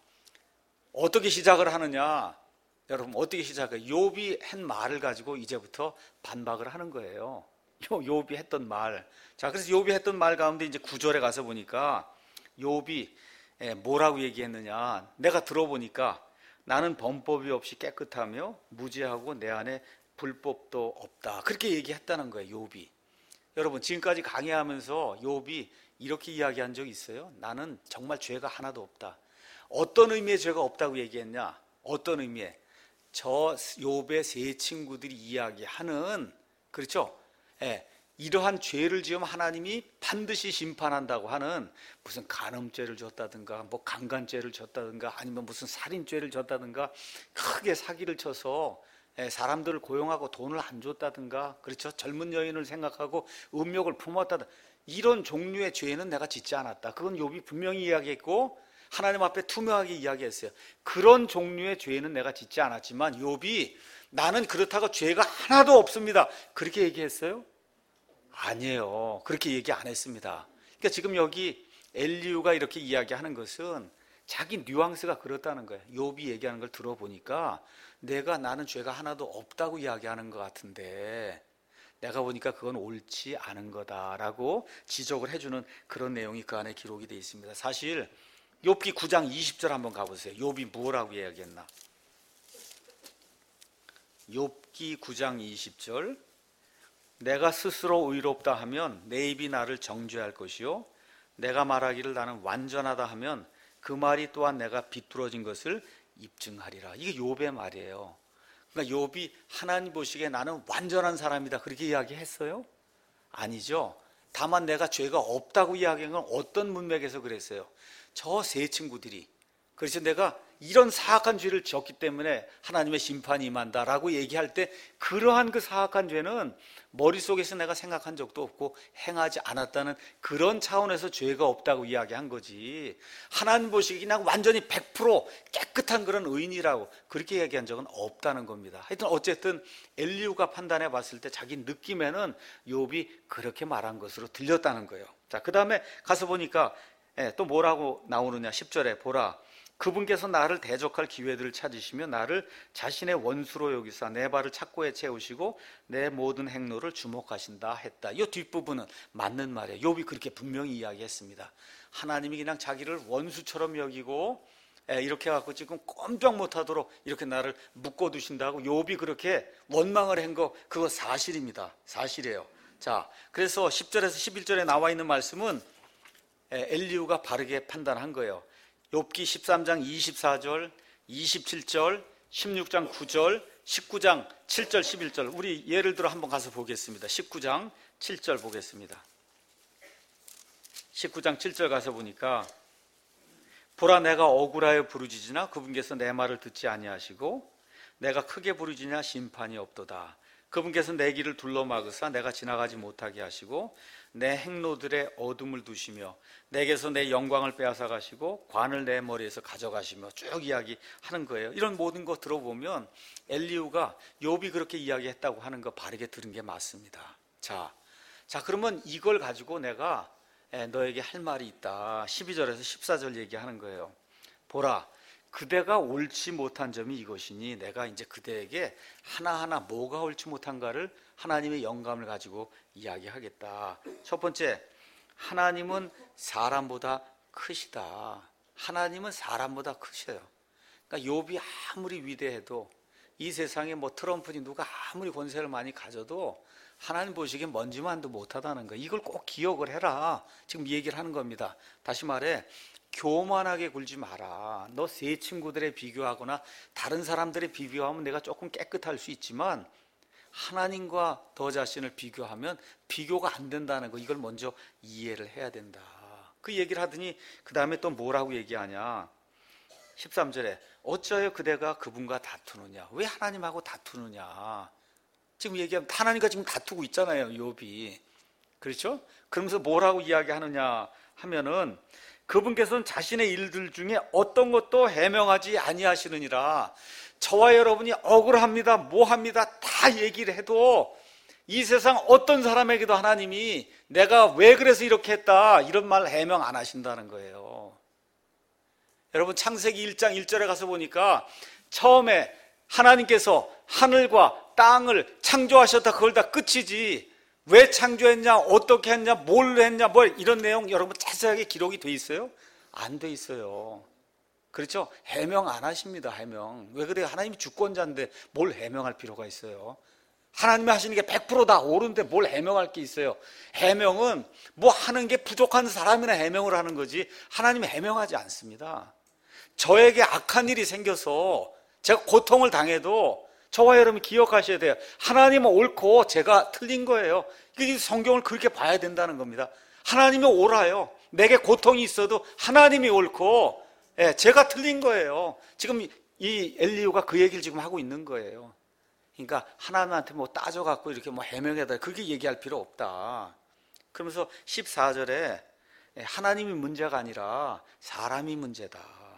S1: 어떻게 시작을 하느냐? 여러분 어떻게 시작해요? 욥이 한 말을 가지고 이제부터 반박을 하는 거예요. 욥이 했던 말. 자, 그래서 욥이 했던 말 가운데 이제 구 절에 가서 보니까 욥이 뭐라고 얘기했느냐? 내가 들어보니까 나는 범법이 없이 깨끗하며 무죄하고 내 안에 불법도 없다. 그렇게 얘기했다는 거예요, 욥이. 여러분, 지금까지 강의하면서 욥이 이렇게 이야기한 적이 있어요? 나는 정말 죄가 하나도 없다. 어떤 의미의 죄가 없다고 얘기했냐? 어떤 의미에? 저 욥의 세 친구들이 이야기하는 그렇죠? 예, 이러한 죄를 지으면 하나님이 반드시 심판한다고 하는 무슨 간음죄를 졌다든가 뭐 강간죄를 졌다든가 아니면 무슨 살인죄를 졌다든가 크게 사기를 쳐서 예, 사람들을 고용하고 돈을 안 줬다든가 그렇죠? 젊은 여인을 생각하고 음욕을 품었다든가 이런 종류의 죄는 내가 짓지 않았다. 그건 욥이 분명히 이야기했고 하나님 앞에 투명하게 이야기했어요. 그런 종류의 죄는 내가 짓지 않았지만 욥이 나는 그렇다고 죄가 하나도 없습니다. 그렇게 얘기했어요? 아니에요. 그렇게 얘기 안 했습니다. 그러니까 지금 여기 엘리후가 이렇게 이야기하는 것은 자기 뉘앙스가 그렇다는 거예요. 욥이 얘기하는 걸 들어보니까 내가 나는 죄가 하나도 없다고 이야기하는 것 같은데 내가 보니까 그건 옳지 않은 거다라고 지적을 해주는 그런 내용이 그 안에 기록이 되어 있습니다. 사실 욥기 구 장 이십 절 한번 가보세요. 욥이 뭐라고 이야기했나? 욥기 구 장 이십 절 내가 스스로 의롭다 하면 내 입이 나를 정죄할 것이요 내가 말하기를 나는 완전하다 하면 그 말이 또한 내가 비뚤어진 것을 입증하리라. 이게 욥의 말이에요. 그러니까 욥이 하나님 보시기에 나는 완전한 사람이다 그렇게 이야기했어요? 아니죠. 다만 내가 죄가 없다고 이야기한 건 어떤 문맥에서 그랬어요? 저 세 친구들이 그래서 내가 이런 사악한 죄를 지었기 때문에 하나님의 심판이 임한다라고 얘기할 때 그러한 그 사악한 죄는 머릿속에서 내가 생각한 적도 없고 행하지 않았다는 그런 차원에서 죄가 없다고 이야기한 거지 하나님 보시기에 그냥 완전히 백 퍼센트 깨끗한 그런 의인이라고 그렇게 얘기한 적은 없다는 겁니다. 하여튼 어쨌든 엘리후가 판단해 봤을 때 자기 느낌에는 욥이 그렇게 말한 것으로 들렸다는 거예요. 자, 그 다음에 가서 보니까 또 뭐라고 나오느냐 십 절에 보라 그분께서 나를 대적할 기회들을 찾으시며 나를 자신의 원수로 여기사 내 발을 착고에 채우시고 내 모든 행로를 주목하신다 했다. 이 뒷부분은 맞는 말이에요. 욥이 그렇게 분명히 이야기했습니다. 하나님이 그냥 자기를 원수처럼 여기고 이렇게 해갖고 지금 꼼짝 못하도록 이렇게 나를 묶어두신다고 욥이 그렇게 원망을 한 거, 그거 사실입니다. 사실이에요. 자, 그래서 십 절에서 십일 절에 나와 있는 말씀은 엘리후가 바르게 판단한 거예요. 욥기 십삼 장 이십사 절, 이십칠 절, 십육 장 구 절, 십구 장 칠 절, 십일 절. 우리 예를 들어 한번 가서 보겠습니다. 십구 장 칠 절 보겠습니다. 십구 장 칠 절 가서 보니까 보라, 내가 억울하여 부르짖으나 그분께서 내 말을 듣지 아니하시고 내가 크게 부르짖으나 심판이 없도다. 그분께서 내 길을 둘러막으사 내가 지나가지 못하게 하시고 내 행로들의 어둠을 두시며 내게서 내 영광을 빼앗아 가시고 관을 내 머리에서 가져가시며 쭉 이야기하는 거예요. 이런 모든 거 들어보면 엘리후가 욥이 그렇게 이야기했다고 하는 거 바르게 들은 게 맞습니다. 자, 자 그러면 이걸 가지고 내가 너에게 할 말이 있다. 십이 절에서 십사 절 얘기하는 거예요. 보라, 그대가 옳지 못한 점이 이것이니 내가 이제 그대에게 하나하나 뭐가 옳지 못한가를 하나님의 영감을 가지고 이야기하겠다. 첫 번째, 하나님은 사람보다 크시다. 하나님은 사람보다 크셔요. 그러니까 욥이 아무리 위대해도 이 세상에 뭐 트럼프니 누가 아무리 권세를 많이 가져도 하나님 보시기엔 먼지만도 못하다는 거, 이걸 꼭 기억을 해라. 지금 얘기를 하는 겁니다. 다시 말해, 교만하게 굴지 마라. 너 새 친구들에 비교하거나 다른 사람들에 비교하면 내가 조금 깨끗할 수 있지만 하나님과 너 자신을 비교하면 비교가 안 된다는 거, 이걸 먼저 이해를 해야 된다. 그 얘기를 하더니 그 다음에 또 뭐라고 얘기하냐. 십삼 절에 어찌하여 그대가 그분과 다투느냐. 왜 하나님하고 다투느냐. 지금 얘기하면 하나님과 지금 다투고 있잖아요, 욥이. 그렇죠? 그러면서 뭐라고 이야기하느냐 하면은 그분께서는 자신의 일들 중에 어떤 것도 해명하지 아니하시느니라. 저와 여러분이 억울합니다, 뭐합니다 다 얘기를 해도 이 세상 어떤 사람에게도 하나님이 내가 왜 그래서 이렇게 했다 이런 말 해명 안 하신다는 거예요. 여러분, 창세기 일 장 일 절에 가서 보니까 처음에 하나님께서 하늘과 땅을 창조하셨다, 그걸 다 끝이지 왜 창조했냐, 어떻게 했냐, 뭘 했냐, 뭐 이런 내용 여러분 자세하게 기록이 돼 있어요? 안 돼 있어요. 그렇죠? 해명 안 하십니다. 해명. 왜 그래요? 하나님이 주권자인데 뭘 해명할 필요가 있어요? 하나님이 하시는 게 백 퍼센트 다 옳은데 뭘 해명할 게 있어요? 해명은 뭐 하는 게 부족한 사람이나 해명을 하는 거지 하나님이 해명하지 않습니다. 저에게 악한 일이 생겨서 제가 고통을 당해도 저와 여러분이 기억하셔야 돼요. 하나님은 옳고 제가 틀린 거예요. 이 성경을 그렇게 봐야 된다는 겁니다. 하나님이 옳아요. 내게 고통이 있어도 하나님이 옳고 예, 제가 틀린 거예요. 지금 이 엘리후가 그 얘기를 지금 하고 있는 거예요. 그러니까 하나님한테 뭐 따져갖고 이렇게 뭐 해명해달라 그렇게 얘기할 필요 없다. 그러면서 십사 절에 하나님이 문제가 아니라 사람이 문제다.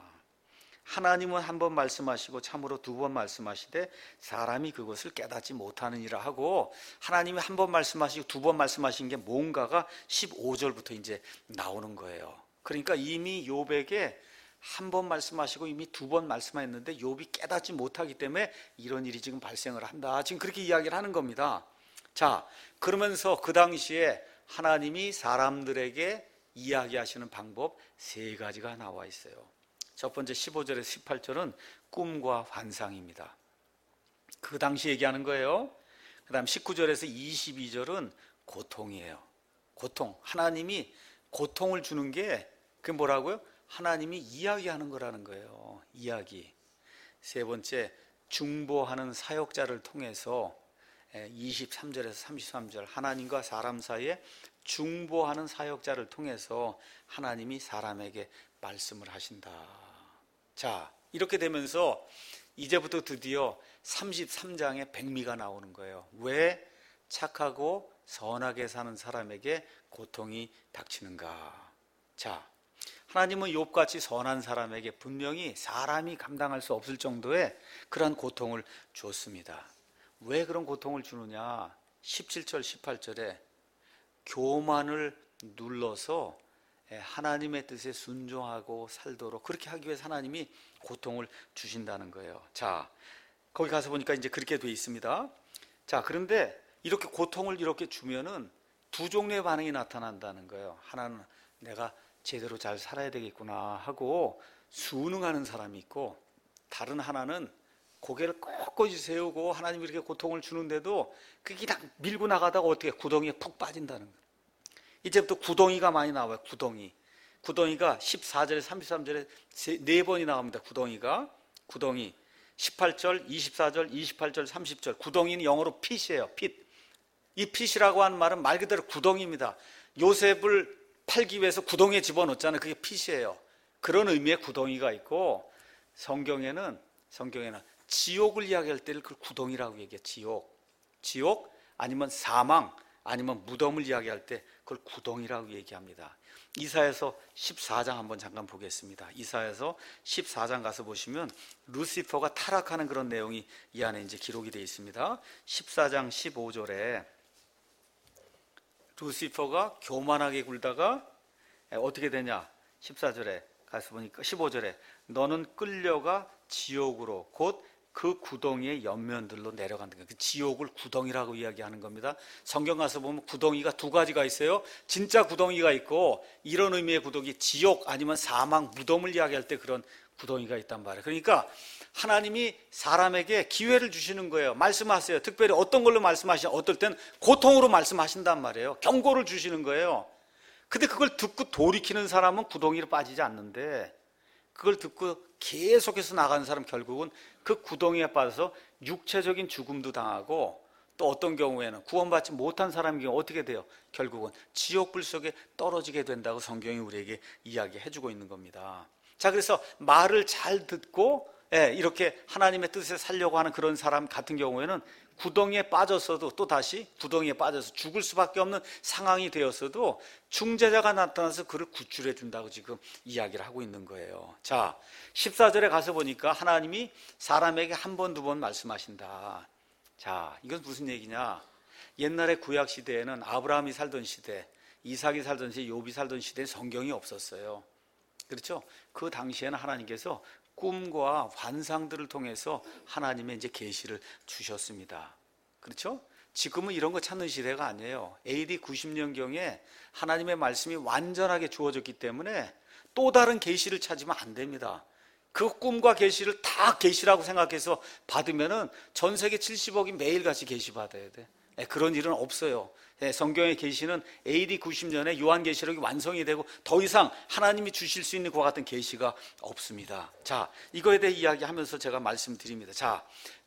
S1: 하나님은 한 번 말씀하시고 참으로 두 번 말씀하시되 사람이 그것을 깨닫지 못하느니라 하고, 하나님이 한 번 말씀하시고 두 번 말씀하신 게 뭔가가 십오 절부터 이제 나오는 거예요. 그러니까 이미 욥에게 한 번 말씀하시고 이미 두 번 말씀했는데 욥이 깨닫지 못하기 때문에 이런 일이 지금 발생을 한다. 지금 그렇게 이야기를 하는 겁니다. 자, 그러면서 그 당시에 하나님이 사람들에게 이야기하시는 방법 세 가지가 나와 있어요. 첫 번째 십오 절에서 십팔 절은 꿈과 환상입니다. 그 당시 얘기하는 거예요. 그 다음 십구 절에서 이십이 절은 고통이에요. 고통. 하나님이 고통을 주는 게 그게 뭐라고요? 하나님이 이야기하는 거라는 거예요. 이야기. 세 번째, 중보하는 사역자를 통해서 이십삼 절에서 삼십삼 절 하나님과 사람 사이에 중보하는 사역자를 통해서 하나님이 사람에게 말씀을 하신다. 자, 이렇게 되면서 이제부터 드디어 삼십삼 장에 백미가 나오는 거예요. 왜 착하고 선하게 사는 사람에게 고통이 닥치는가? 자, 하나님은 욥같이 선한 사람에게 분명히 사람이 감당할 수 없을 정도의 그런 고통을 줬습니다. 왜 그런 고통을 주느냐? 십칠 절 십팔 절에 교만을 눌러서 하나님의 뜻에 순종하고 살도록 그렇게 하기 위해서 하나님이 고통을 주신다는 거예요. 자, 거기 가서 보니까 이제 그렇게 돼 있습니다. 자, 그런데 이렇게 고통을 이렇게 주면은 두 종류의 반응이 나타난다는 거예요. 하나는 내가 제대로 잘 살아야 되겠구나 하고 순응하는 사람이 있고, 다른 하나는 고개를 꼿꼿이 세우고 하나님이 이렇게 고통을 주는데도 그게 다 밀고 나가다가 어떻게 구덩이에 푹 빠진다는 거예요. 이제부터 구덩이가 많이 나와요. 구덩이. 구덩이가 십사 절에 삼십삼 절에 네 번이 나옵니다. 구덩이가. 구덩이. 십팔 절, 이십사 절, 이십팔 절, 삼십 절. 구덩이는 영어로 핏이에요. 핏. 이 핏이라고 하는 말은 말 그대로 구덩이입니다. 요셉을 팔기 위해서 구덩이에 집어넣었잖아요. 그게 핏이에요. 그런 의미의 구덩이가 있고, 성경에는 성경에는 지옥을 이야기할 때를 그 구덩이라고 얘기해요. 지옥. 지옥 아니면 사망 아니면 무덤을 이야기할 때 그걸 구덩이라고 얘기합니다. 이사야서 십사 장 한번 잠깐 보겠습니다. 이사야서 십사 장 가서 보시면 루시퍼가 타락하는 그런 내용이 이 안에 이제 기록이 되어 있습니다. 십사 장 십오 절에 루시퍼가 교만하게 굴다가 어떻게 되냐? 십사 절에 가서 보니까 십오 절에 너는 끌려가 지옥으로 곧 그 구덩이의 옆면들로 내려간다. 그 지옥을 구덩이라고 이야기하는 겁니다. 성경 가서 보면 구덩이가 두 가지가 있어요. 진짜 구덩이가 있고, 이런 의미의 구덩이, 지옥 아니면 사망, 무덤을 이야기할 때 그런 구덩이가 있단 말이에요. 그러니까 하나님이 사람에게 기회를 주시는 거예요. 말씀하세요. 특별히 어떤 걸로 말씀하시냐? 어떨 땐 고통으로 말씀하신단 말이에요. 경고를 주시는 거예요. 근데 그걸 듣고 돌이키는 사람은 구덩이로 빠지지 않는데, 그걸 듣고 계속해서 나가는 사람 결국은 그 구덩이에 빠져서 육체적인 죽음도 당하고, 또 어떤 경우에는 구원받지 못한 사람이 어떻게 돼요? 결국은 지옥불 속에 떨어지게 된다고 성경이 우리에게 이야기해주고 있는 겁니다. 자, 그래서 말을 잘 듣고 예, 이렇게 하나님의 뜻에 살려고 하는 그런 사람 같은 경우에는 구덩이에 빠졌어도 또 다시 구덩이에 빠져서 죽을 수밖에 없는 상황이 되었어도 중재자가 나타나서 그를 구출해 준다고 지금 이야기를 하고 있는 거예요. 자, 십사 절에 가서 보니까 하나님이 사람에게 한 번, 두 번 말씀하신다. 자, 이건 무슨 얘기냐? 옛날에 구약 시대에는 아브라함이 살던 시대, 이삭이 살던 시대, 욥이 살던 시대에 성경이 없었어요. 그렇죠? 그 당시에는 하나님께서 꿈과 환상들을 통해서 하나님의 이제 계시를 주셨습니다. 그렇죠? 지금은 이런 거 찾는 시대가 아니에요. 에이디 구십 년경에 하나님의 말씀이 완전하게 주어졌기 때문에 또 다른 계시를 찾으면 안 됩니다. 그 꿈과 계시를 다 계시라고 생각해서 받으면은 전 세계 칠십억이 매일같이 계시 받아야 돼. 그런 일은 없어요. 성경의 계시는 에이디 구십 년에 요한계시록이 완성이 되고 더 이상 하나님이 주실 수 있는 그와 같은 계시가 없습니다. 자, 이거에 대해 이야기하면서 제가 말씀드립니다. 자,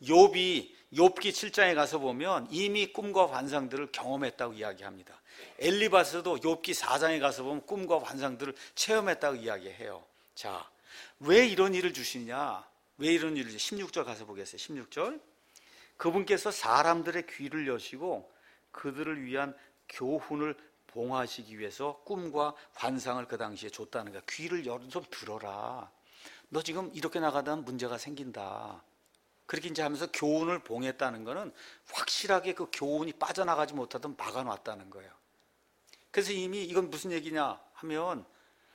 S1: 욥이 욥기 칠 장에 가서 보면 이미 꿈과 환상들을 경험했다고 이야기합니다. 엘리바스도 욥기 사 장에 가서 보면 꿈과 환상들을 체험했다고 이야기해요. 자, 왜 이런 일을 주시냐? 왜 이런 일을 주시냐? 십육 절 가서 보겠어요. 십육 절. 그분께서 사람들의 귀를 여시고 그들을 위한 교훈을 봉하시기 위해서 꿈과 환상을 그 당시에 줬다는 거야. 귀를 열어 좀 들어라. 너 지금 이렇게 나가다 문제가 생긴다. 그렇게 이제 하면서 교훈을 봉했다는 거는 확실하게 그 교훈이 빠져나가지 못하도록 막아놨다는 거예요. 그래서 이미 이건 무슨 얘기냐 하면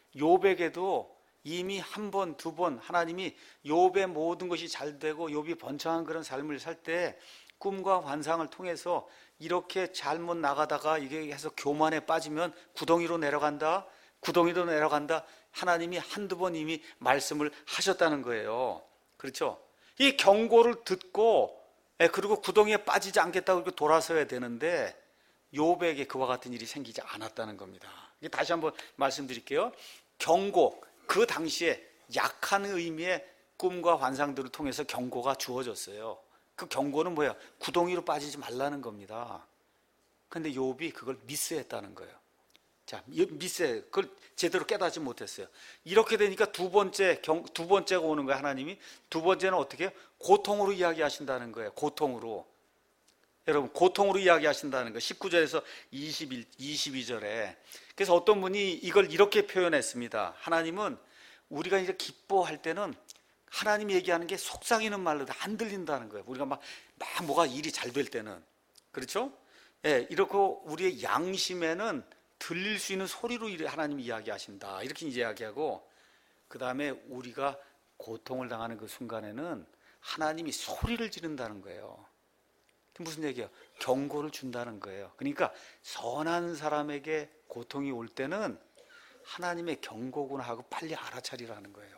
S1: 욥에게도 이미 한 번, 두 번 하나님이 욥의 모든 것이 잘 되고 욥이 번창한 그런 삶을 살 때 꿈과 환상을 통해서 이렇게 잘못 나가다가 이게 해서 교만에 빠지면 구덩이로 내려간다, 구덩이로 내려간다. 하나님이 한두 번 이미 말씀을 하셨다는 거예요. 그렇죠? 이 경고를 듣고 그리고 구덩이에 빠지지 않겠다고 이렇게 돌아서야 되는데 욥에게 그와 같은 일이 생기지 않았다는 겁니다. 다시 한번 말씀드릴게요. 경고, 그 당시에 약한 의미의 꿈과 환상들을 통해서 경고가 주어졌어요. 그 경고는 뭐야? 구덩이로 빠지지 말라는 겁니다. 근데 욥이 그걸 미스했다는 거예요. 자, 미스, 그걸 제대로 깨닫지 못했어요. 이렇게 되니까 두 번째, 경, 두 번째가 오는 거예요, 하나님이. 두 번째는 어떻게 해요? 고통으로 이야기하신다는 거예요. 고통으로. 여러분, 고통으로 이야기하신다는 거예요. 십구 절에서 이십일, 이십이 절에. 그래서 어떤 분이 이걸 이렇게 표현했습니다. 하나님은 우리가 이제 기뻐할 때는 하나님이 얘기하는 게 속삭이는 말로도 안 들린다는 거예요. 우리가 막, 막 뭐가 일이 잘 될 때는. 그렇죠? 예, 이렇게 우리의 양심에는 들릴 수 있는 소리로 하나님이 이야기하신다, 이렇게 이야기하고, 그 다음에 우리가 고통을 당하는 그 순간에는 하나님이 소리를 지른다는 거예요. 무슨 얘기예요? 경고를 준다는 거예요. 그러니까 선한 사람에게 고통이 올 때는 하나님의 경고구나 하고 빨리 알아차리라는 거예요.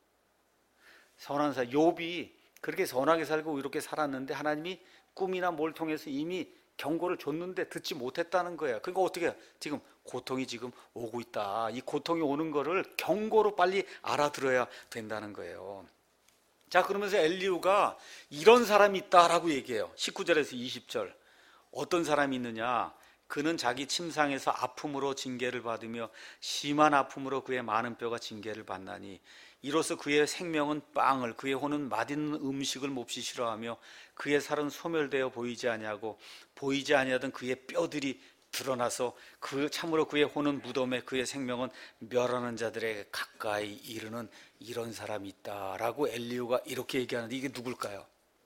S1: 선한 사람, 욥이 그렇게 선하게 살고 이렇게 살았는데 하나님이 꿈이나 뭘 통해서 이미 경고를 줬는데 듣지 못했다는 거예요. 그러니까 어떻게 해요? 지금 고통이 지금 오고 있다. 이 고통이 오는 거를 경고로 빨리 알아들어야 된다는 거예요. 자, 그러면서 엘리후가 이런 사람이 있다라고 얘기해요. 십구 절에서 이십 절. 어떤 사람이 있느냐? 그는 자기 침상에서 아픔으로 징계를 받으며 심한 아픔으로 그의 많은 뼈가 징계를 받나니 이로써 그의 생명은 빵을, 그의 혼은 맛있는 음식을 몹시 싫어하며 그의 살은 소멸되어 보이지 아니하고 보이지 아니하던 그의 뼈들이 드러나서 그 참으로 그의 혼은 무덤에, 그의 생명은 멸하는 자들에게 가까이 이르는 이런 사람이 있다라고 엘리후가 이렇게 얘기하는데, 이게 누굴까요?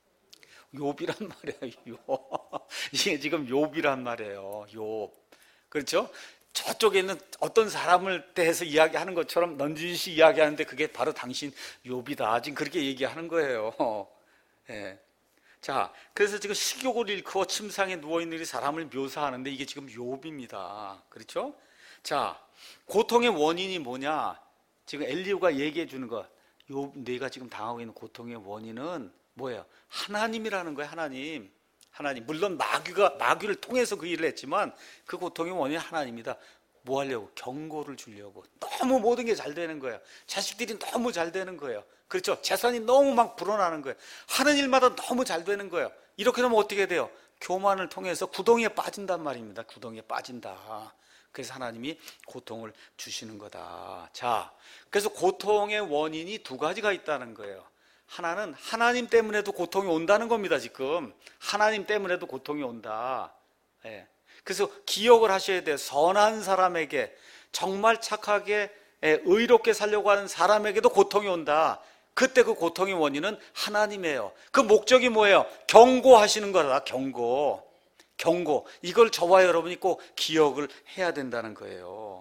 S1: 욥이란 말이에요. 욥. 이게 지금 욥이란 말이에요. 욥. 그렇죠? 저쪽에 있는 어떤 사람을 대해서 이야기하는 것처럼 넌지시 이야기하는데 그게 바로 당신 욥이다, 지금 그렇게 얘기하는 거예요. 예. 자, 그래서 지금 식욕을 잃고 침상에 누워있는 이 사람을 묘사하는데 이게 지금 욥입니다. 그렇죠? 자, 고통의 원인이 뭐냐? 지금 엘리후가 얘기해 주는 것, 욥, 내가 지금 당하고 있는 고통의 원인은 뭐예요? 하나님이라는 거예요. 하나님. 하나님. 물론 마귀가, 마귀를 통해서 그 일을 했지만 그 고통의 원인은 하나님이다. 뭐 하려고? 경고를 주려고. 너무 모든 게 잘 되는 거예요. 자식들이 너무 잘 되는 거예요. 그렇죠? 재산이 너무 막 불어나는 거예요. 하는 일마다 너무 잘 되는 거예요. 이렇게 되면 어떻게 돼요? 교만을 통해서 구덩이에 빠진단 말입니다. 구덩이에 빠진다. 그래서 하나님이 고통을 주시는 거다. 자, 그래서 고통의 원인이 두 가지가 있다는 거예요. 하나는 하나님 때문에도 고통이 온다는 겁니다. 지금 하나님 때문에도 고통이 온다. 예. 그래서 기억을 하셔야 돼요. 선한 사람에게, 정말 착하게 의롭게 살려고 하는 사람에게도 고통이 온다. 그때 그 고통의 원인은 하나님이에요. 그 목적이 뭐예요? 경고하시는 거다. 경고. 경고. 이걸 저와 여러분이 꼭 기억을 해야 된다는 거예요.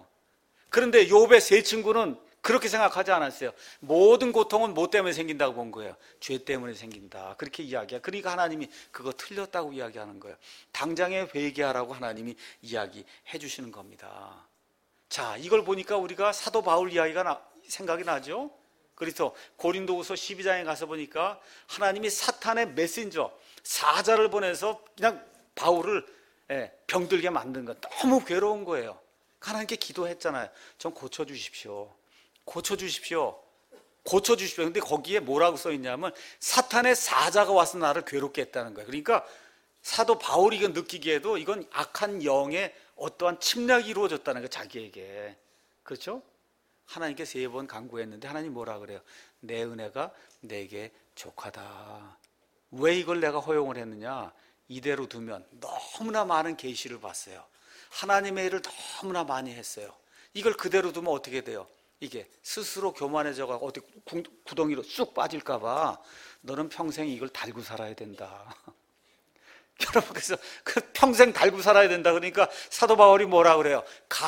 S1: 그런데 욥의 세 친구는 그렇게 생각하지 않았어요. 모든 고통은 뭐 때문에 생긴다고 본 거예요? 죄 때문에 생긴다. 그렇게 이야기해요. 그러니까 하나님이 그거 틀렸다고 이야기하는 거예요. 당장에 회개하라고 하나님이 이야기해 주시는 겁니다. 자, 이걸 보니까 우리가 사도 바울 이야기가 나, 생각이 나죠? 그래서 고린도후서 십이 장에 가서 보니까 하나님이 사탄의 메신저, 사자를 보내서 그냥 바울을 병들게 만든 거, 너무 괴로운 거예요. 하나님께 기도했잖아요. 좀 고쳐주십시오. 고쳐주십시오. 고쳐주십시오. 근데 거기에 뭐라고 써 있냐면 사탄의 사자가 와서 나를 괴롭게 했다는 거예요. 그러니까 사도 바울이 이건 느끼기에도 이건 악한 영의 어떠한 침략이 이루어졌다는 거예요. 자기에게. 그렇죠? 하나님께 세 번 간구했는데 하나님 뭐라 그래요? 내 은혜가 내게 족하다. 왜 이걸 내가 허용을 했느냐? 이대로 두면 너무나 많은 계시를 봤어요. 하나님의 일을 너무나 많이 했어요. 이걸 그대로 두면 어떻게 돼요? 이게 스스로 교만해져가 어디 구덩이로 쑥 빠질까 봐 너는 평생 이걸 달고 살아야 된다. 여러분, 그래서 그 평생 달고 살아야 된다. 그러니까 사도 바울이 뭐라 그래요?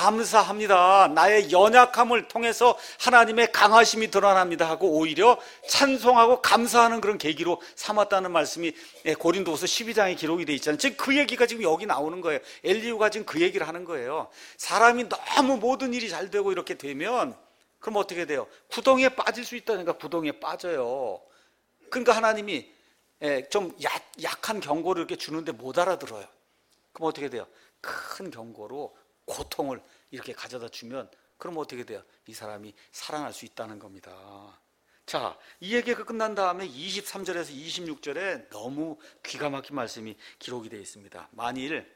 S1: 감사합니다. 나의 연약함을 통해서 하나님의 강하심이 드러납니다 하고 오히려 찬송하고 감사하는 그런 계기로 삼았다는 말씀이 고린도후서 십이 장에 기록이 돼 있잖아요. 지금 그 얘기가 지금 여기 나오는 거예요. 엘리후가 지금 그 얘기를 하는 거예요. 사람이 너무 모든 일이 잘 되고 이렇게 되면 그럼 어떻게 돼요? 구덩이에 빠질 수 있다니까. 구덩이에 빠져요. 그러니까 하나님이 좀 약, 약한 경고를 이렇게 주는데 못 알아들어요. 그럼 어떻게 돼요? 큰 경고로 고통을 이렇게 가져다 주면 그럼 어떻게 돼요? 이 사람이 살아날 수 있다는 겁니다. 자, 이 얘기가 끝난 다음에 이십삼 절에서 이십육 절에 너무 기가 막힌 말씀이 기록이 되어 있습니다. 만일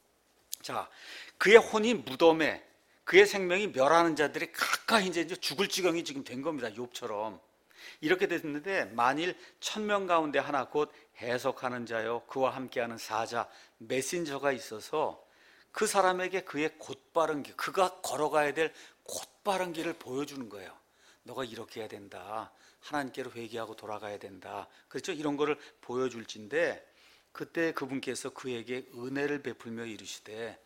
S1: 자, 그의 혼이 무덤에, 그의 생명이 멸하는 자들이 가까이 이제 죽을 지경이 지금 된 겁니다. 욥처럼. 이렇게 됐는데 만일 천명 가운데 하나 곧 해석하는 자요 그와 함께하는 사자 메신저가 있어서 그 사람에게 그의 곧바른 길, 그가 걸어가야 될 곧바른 길을 보여주는 거예요. 너가 이렇게 해야 된다. 하나님께로 회개하고 돌아가야 된다. 그렇죠? 이런 거를 보여줄진데 그때 그분께서 그에게 은혜를 베풀며 이르시되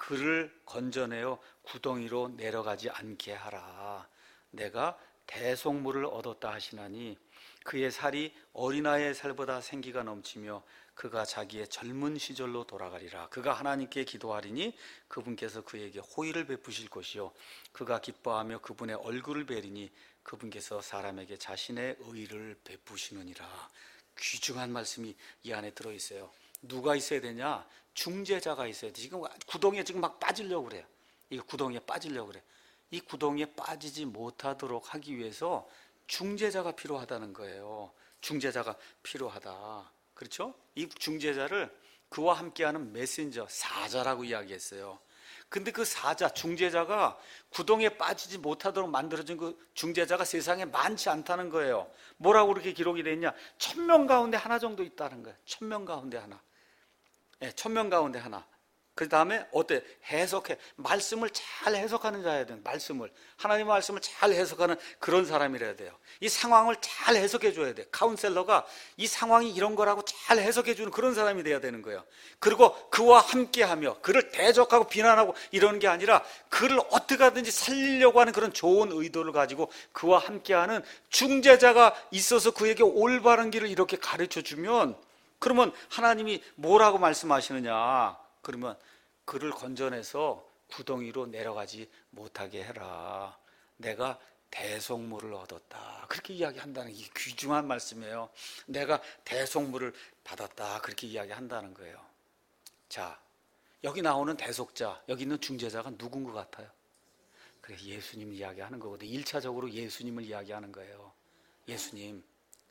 S1: 그를 건져내어 구덩이로 내려가지 않게 하라. 내가 대속물을 얻었다 하시나니 그의 살이 어린아이의 살보다 생기가 넘치며 그가 자기의 젊은 시절로 돌아가리라. 그가 하나님께 기도하리니 그분께서 그에게 호의를 베푸실 것이요 그가 기뻐하며 그분의 얼굴을 뵈리니 그분께서 사람에게 자신의 의를 베푸시느니라. 귀중한 말씀이 이 안에 들어있어요. 누가 있어야 되냐? 중재자가 있어야 돼. 지금 구덩이에 지금 막 빠지려고 그래요. 이 구덩이에 빠지려고 그래. 이 구덩이에 빠지지 못하도록 하기 위해서 중재자가 필요하다는 거예요. 중재자가 필요하다. 그렇죠? 이 중재자를 그와 함께하는 메신저, 사자라고 이야기했어요. 근데 그 사자, 중재자가 구덩이에 빠지지 못하도록 만들어진 그 중재자가 세상에 많지 않다는 거예요. 뭐라고 그렇게 기록이 되어 있냐? 천명 가운데 하나 정도 있다는 거예요. 천명 가운데 하나. 네, 천명 가운데 하나. 그 다음에 어때? 해석해. 말씀을 잘 해석하는 자여야 돼요. 말씀을. 하나님의 말씀을 잘 해석하는 그런 사람이라야 돼요. 이 상황을 잘 해석해 줘야 돼요. 카운셀러가 이 상황이 이런 거라고 잘 해석해 주는 그런 사람이 돼야 되는 거예요. 그리고 그와 함께하며 그를 대적하고 비난하고 이러는 게 아니라 그를 어떻게 하든지 살리려고 하는 그런 좋은 의도를 가지고 그와 함께하는 중재자가 있어서 그에게 올바른 길을 이렇게 가르쳐 주면, 그러면 하나님이 뭐라고 말씀하시느냐? 그러면 그를 건져내서 구덩이로 내려가지 못하게 해라. 내가 대속물을 얻었다. 그렇게 이야기한다는 게 귀중한 말씀이에요. 내가 대속물을 받았다. 그렇게 이야기한다는 거예요. 자, 여기 나오는 대속자, 여기 있는 중재자가 누군 것 같아요? 그래, 예수님 이야기하는 거거든요. 일차적으로 예수님을 이야기하는 거예요. 예수님.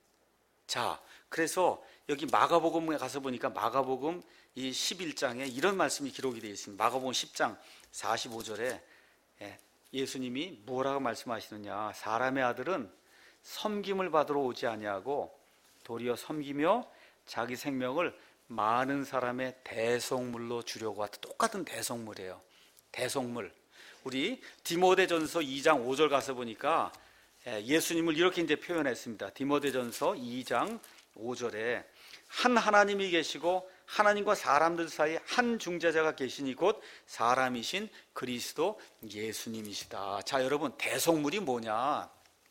S1: 자, 그래서 여기 마가복음에 가서 보니까 마가복음 이 십일 장에 이런 말씀이 기록이 되어 있습니다. 마가복음 십 장 사십오 절에 예수님이 뭐라고 말씀하시느냐? 사람의 아들은 섬김을 받으러 오지 아니하고 도리어 섬기며 자기 생명을 많은 사람의 대속물로 주려고 왔다. 똑같은 대속물이에요. 대속물. 우리 디모데전서 이 장 오 절 가서 보니까 예수님을 이렇게 이제 표현했습니다. 디모데전서 이 장 오 절에 한 하나님이 계시고 하나님과 사람들 사이에 한 중재자가 계시니 곧 사람이신 그리스도 예수님이시다. 자, 여러분, 대속물이 뭐냐?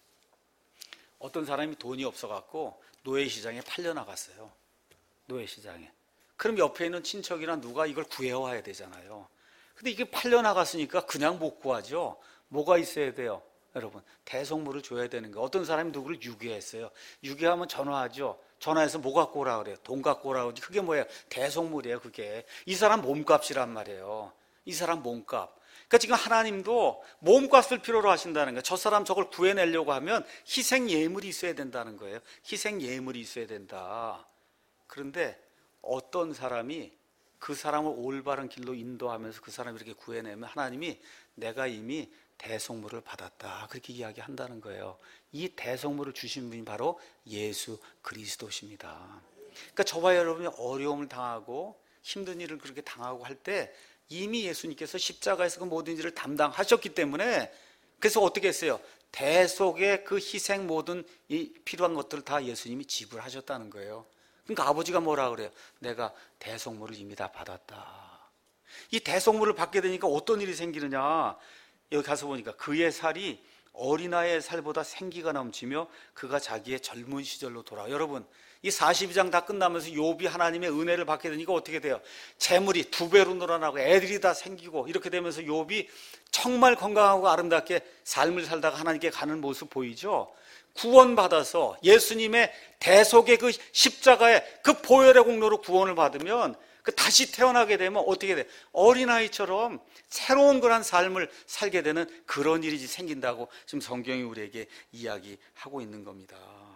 S1: 어떤 사람이 돈이 없어갖고 노예시장에 팔려나갔어요. 노예시장에. 그럼 옆에 있는 친척이나 누가 이걸 구해와야 되잖아요. 근데 이게 팔려나갔으니까 그냥 못 구하죠. 뭐가 있어야 돼요? 여러분, 대속물을 줘야 되는 거예요. 어떤 사람이 누구를 유괴했어요. 유괴하면 전화하죠. 전화해서 뭐 갖고 오라 그래요? 돈 갖고 오라 그러지. 그게 뭐예요? 대속물이에요. 그게 이 사람 몸값이란 말이에요. 이 사람 몸값. 그러니까 지금 하나님도 몸값을 필요로 하신다는 거예요. 저 사람 저걸 구해내려고 하면 희생 예물이 있어야 된다는 거예요. 희생 예물이 있어야 된다. 그런데 어떤 사람이 그 사람을 올바른 길로 인도하면서 그 사람을 이렇게 구해내면 하나님이 내가 이미 대속물을 받았다. 그렇게 이야기한다는 거예요. 이 대속물을 주신 분이 바로 예수 그리스도십니다. 그러니까 저와 여러분이 어려움을 당하고 힘든 일을 그렇게 당하고 할 때 이미 예수님께서 십자가에서 그 모든 일을 담당하셨기 때문에, 그래서 어떻게 했어요? 대속의 그 희생 모든 이 필요한 것들을 다 예수님이 지불하셨다는 거예요. 그러니까 아버지가 뭐라 그래요? 내가 대속물을 이미 다 받았다. 이 대속물을 받게 되니까 어떤 일이 생기느냐? 여기 가서 보니까 그의 살이 어린아이의 살보다 생기가 넘치며 그가 자기의 젊은 시절로 돌아와. 여러분, 이 사십이 장 다 끝나면서 욥이 하나님의 은혜를 받게 되니까 어떻게 돼요? 재물이 두 배로 늘어나고 애들이 다 생기고 이렇게 되면서 욥이 정말 건강하고 아름답게 삶을 살다가 하나님께 가는 모습 보이죠? 구원받아서 예수님의 대속의 그 십자가의 그 보혈의 공로로 구원을 받으면 그 다시 태어나게 되면 어떻게 돼? 어린아이처럼 새로운 그런 삶을 살게 되는 그런 일이 생긴다고 지금 성경이 우리에게 이야기하고 있는 겁니다.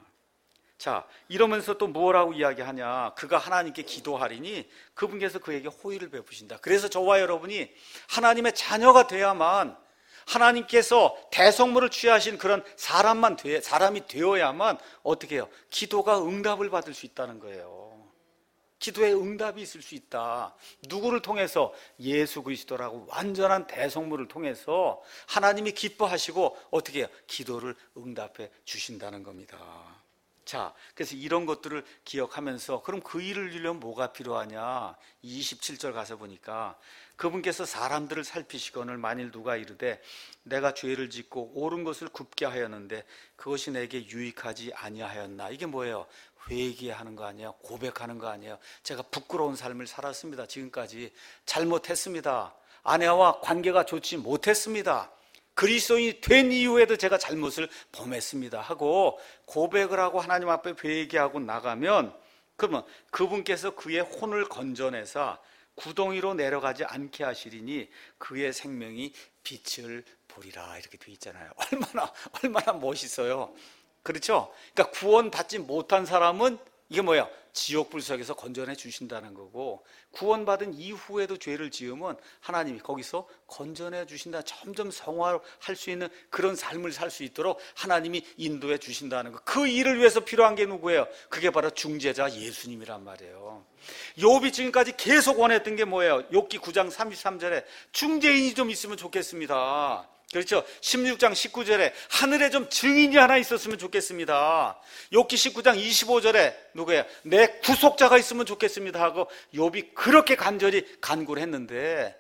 S1: 자, 이러면서 또 뭐라고 이야기하냐? 그가 하나님께 기도하리니 그분께서 그에게 호의를 베푸신다. 그래서 저와 여러분이 하나님의 자녀가 돼야만, 하나님께서 대속물을 취하신 그런 사람만 돼, 사람이 되어야만 어떻게 해요? 기도가 응답을 받을 수 있다는 거예요. 기도에 응답이 있을 수 있다. 누구를 통해서? 예수 그리스도라고 완전한 대속물을 통해서 하나님이 기뻐하시고 어떻게 해요? 기도를 응답해 주신다는 겁니다. 자, 그래서 이런 것들을 기억하면서 그럼 그 일을 이루려면 뭐가 필요하냐? 이십칠 절 가서 보니까 그분께서 사람들을 살피시거늘 만일 누가 이르되 내가 죄를 짓고 옳은 것을 굽게 하였는데 그것이 내게 유익하지 아니하였나? 이게 뭐예요? 회개하는 거 아니에요? 고백하는 거 아니에요? 제가 부끄러운 삶을 살았습니다. 지금까지 잘못했습니다. 아내와 관계가 좋지 못했습니다. 그리스도인이 된 이후에도 제가 잘못을 범했습니다 하고 고백을 하고 하나님 앞에 회개하고 나가면, 그러면 그분께서 그의 혼을 건져내사 구덩이로 내려가지 않게 하시리니 그의 생명이 빛을 보리라, 이렇게 돼 있잖아요. 얼마나 얼마나 멋있어요. 그렇죠? 그러니까 구원받지 못한 사람은 이게 뭐야? 지옥 불속에서 건져내 주신다는 거고, 구원받은 이후에도 죄를 지으면 하나님이 거기서 건져내 주신다. 점점 성화할 수 있는 그런 삶을 살 수 있도록 하나님이 인도해 주신다는 거. 그 일을 위해서 필요한 게 누구예요? 그게 바로 중재자 예수님이란 말이에요. 욥이 지금까지 계속 원했던 게 뭐예요? 욥기 구 장 삼십삼 절에 중재인이 좀 있으면 좋겠습니다. 그렇죠? 십육 장 십구 절에 하늘에 좀 증인이 하나 있었으면 좋겠습니다. 욥기 십구 장 이십오 절에 누구예요? 내 구속자가 있으면 좋겠습니다 하고 욥이 그렇게 간절히 간구를 했는데,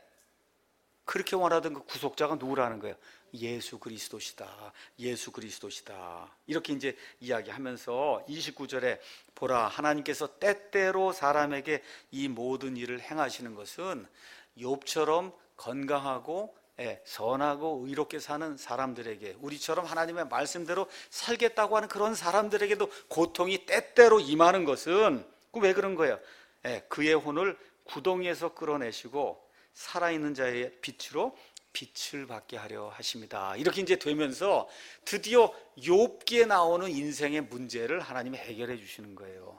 S1: 그렇게 원하던 그 구속자가 누구라는 거예요? 예수 그리스도시다. 예수 그리스도시다. 이렇게 이제 이야기하면서 이십구 절에 보라, 하나님께서 때때로 사람에게 이 모든 일을 행하시는 것은 욥처럼 건강하고 예, 선하고 의롭게 사는 사람들에게, 우리처럼 하나님의 말씀대로 살겠다고 하는 그런 사람들에게도 고통이 때때로 임하는 것은 왜 그런 거예요? 예, 그의 혼을 구덩이에서 끌어내시고 살아있는 자의 빛으로 빛을 받게 하려 하십니다. 이렇게 이제 되면서 드디어 욥기에 나오는 인생의 문제를 하나님이 해결해 주시는 거예요.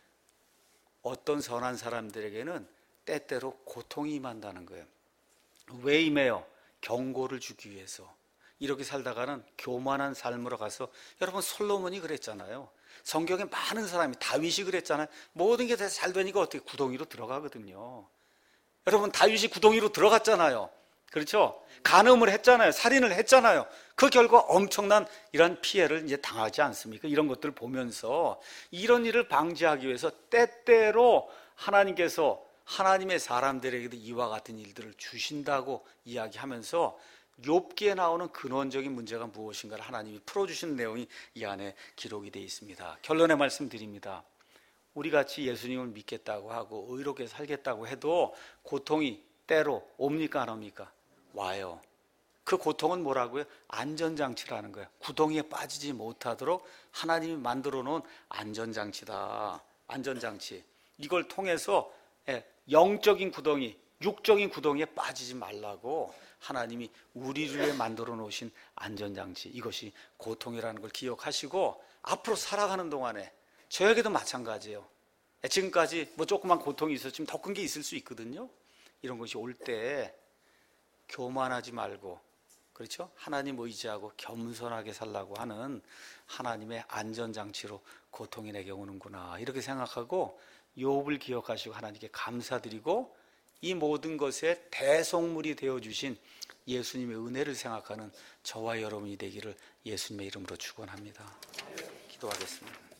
S1: 어떤 선한 사람들에게는 때때로 고통이 임한다는 거예요. 왜 임해요? 경고를 주기 위해서. 이렇게 살다가는 교만한 삶으로 가서, 여러분 솔로몬이 그랬잖아요. 성경에 많은 사람이, 다윗이 그랬잖아요. 모든 게 다 잘 되니까 어떻게 구덩이로 들어가거든요. 여러분 다윗이 구덩이로 들어갔잖아요. 그렇죠? 간음을 했잖아요. 살인을 했잖아요. 그 결과 엄청난 이런 피해를 이제 당하지 않습니까? 이런 것들을 보면서 이런 일을 방지하기 위해서 때때로 하나님께서 하나님의 사람들에게도 이와 같은 일들을 주신다고 이야기하면서 욥기에 나오는 근원적인 문제가 무엇인가를 하나님이 풀어주시는 내용이 이 안에 기록이 되어 있습니다. 결론의 말씀 드립니다. 우리같이 예수님을 믿겠다고 하고 의롭게 살겠다고 해도 고통이 때로 옵니까 안 옵니까? 와요. 그 고통은 뭐라고요? 안전장치라는 거예요. 구덩이에 빠지지 못하도록 하나님이 만들어 놓은 안전장치다. 안전장치. 이걸 통해서 영적인 구덩이, 육적인 구덩이에 빠지지 말라고 하나님이 우리를 위해 만들어 놓으신 안전장치, 이것이 고통이라는 걸 기억하시고 앞으로 살아가는 동안에 저에게도 마찬가지예요. 지금까지 뭐 조그만 고통이 있었지만 더 큰 게 있을 수 있거든요. 이런 것이 올 때 교만하지 말고, 그렇죠? 하나님 의지하고 겸손하게 살라고 하는 하나님의 안전장치로 고통이 내게 오는구나, 이렇게 생각하고 욥을 기억하시고 하나님께 감사드리고 이 모든 것에 대속물이 되어주신 예수님의 은혜를 생각하는 저와 여러분이 되기를 예수님의 이름으로 축원합니다. 기도하겠습니다.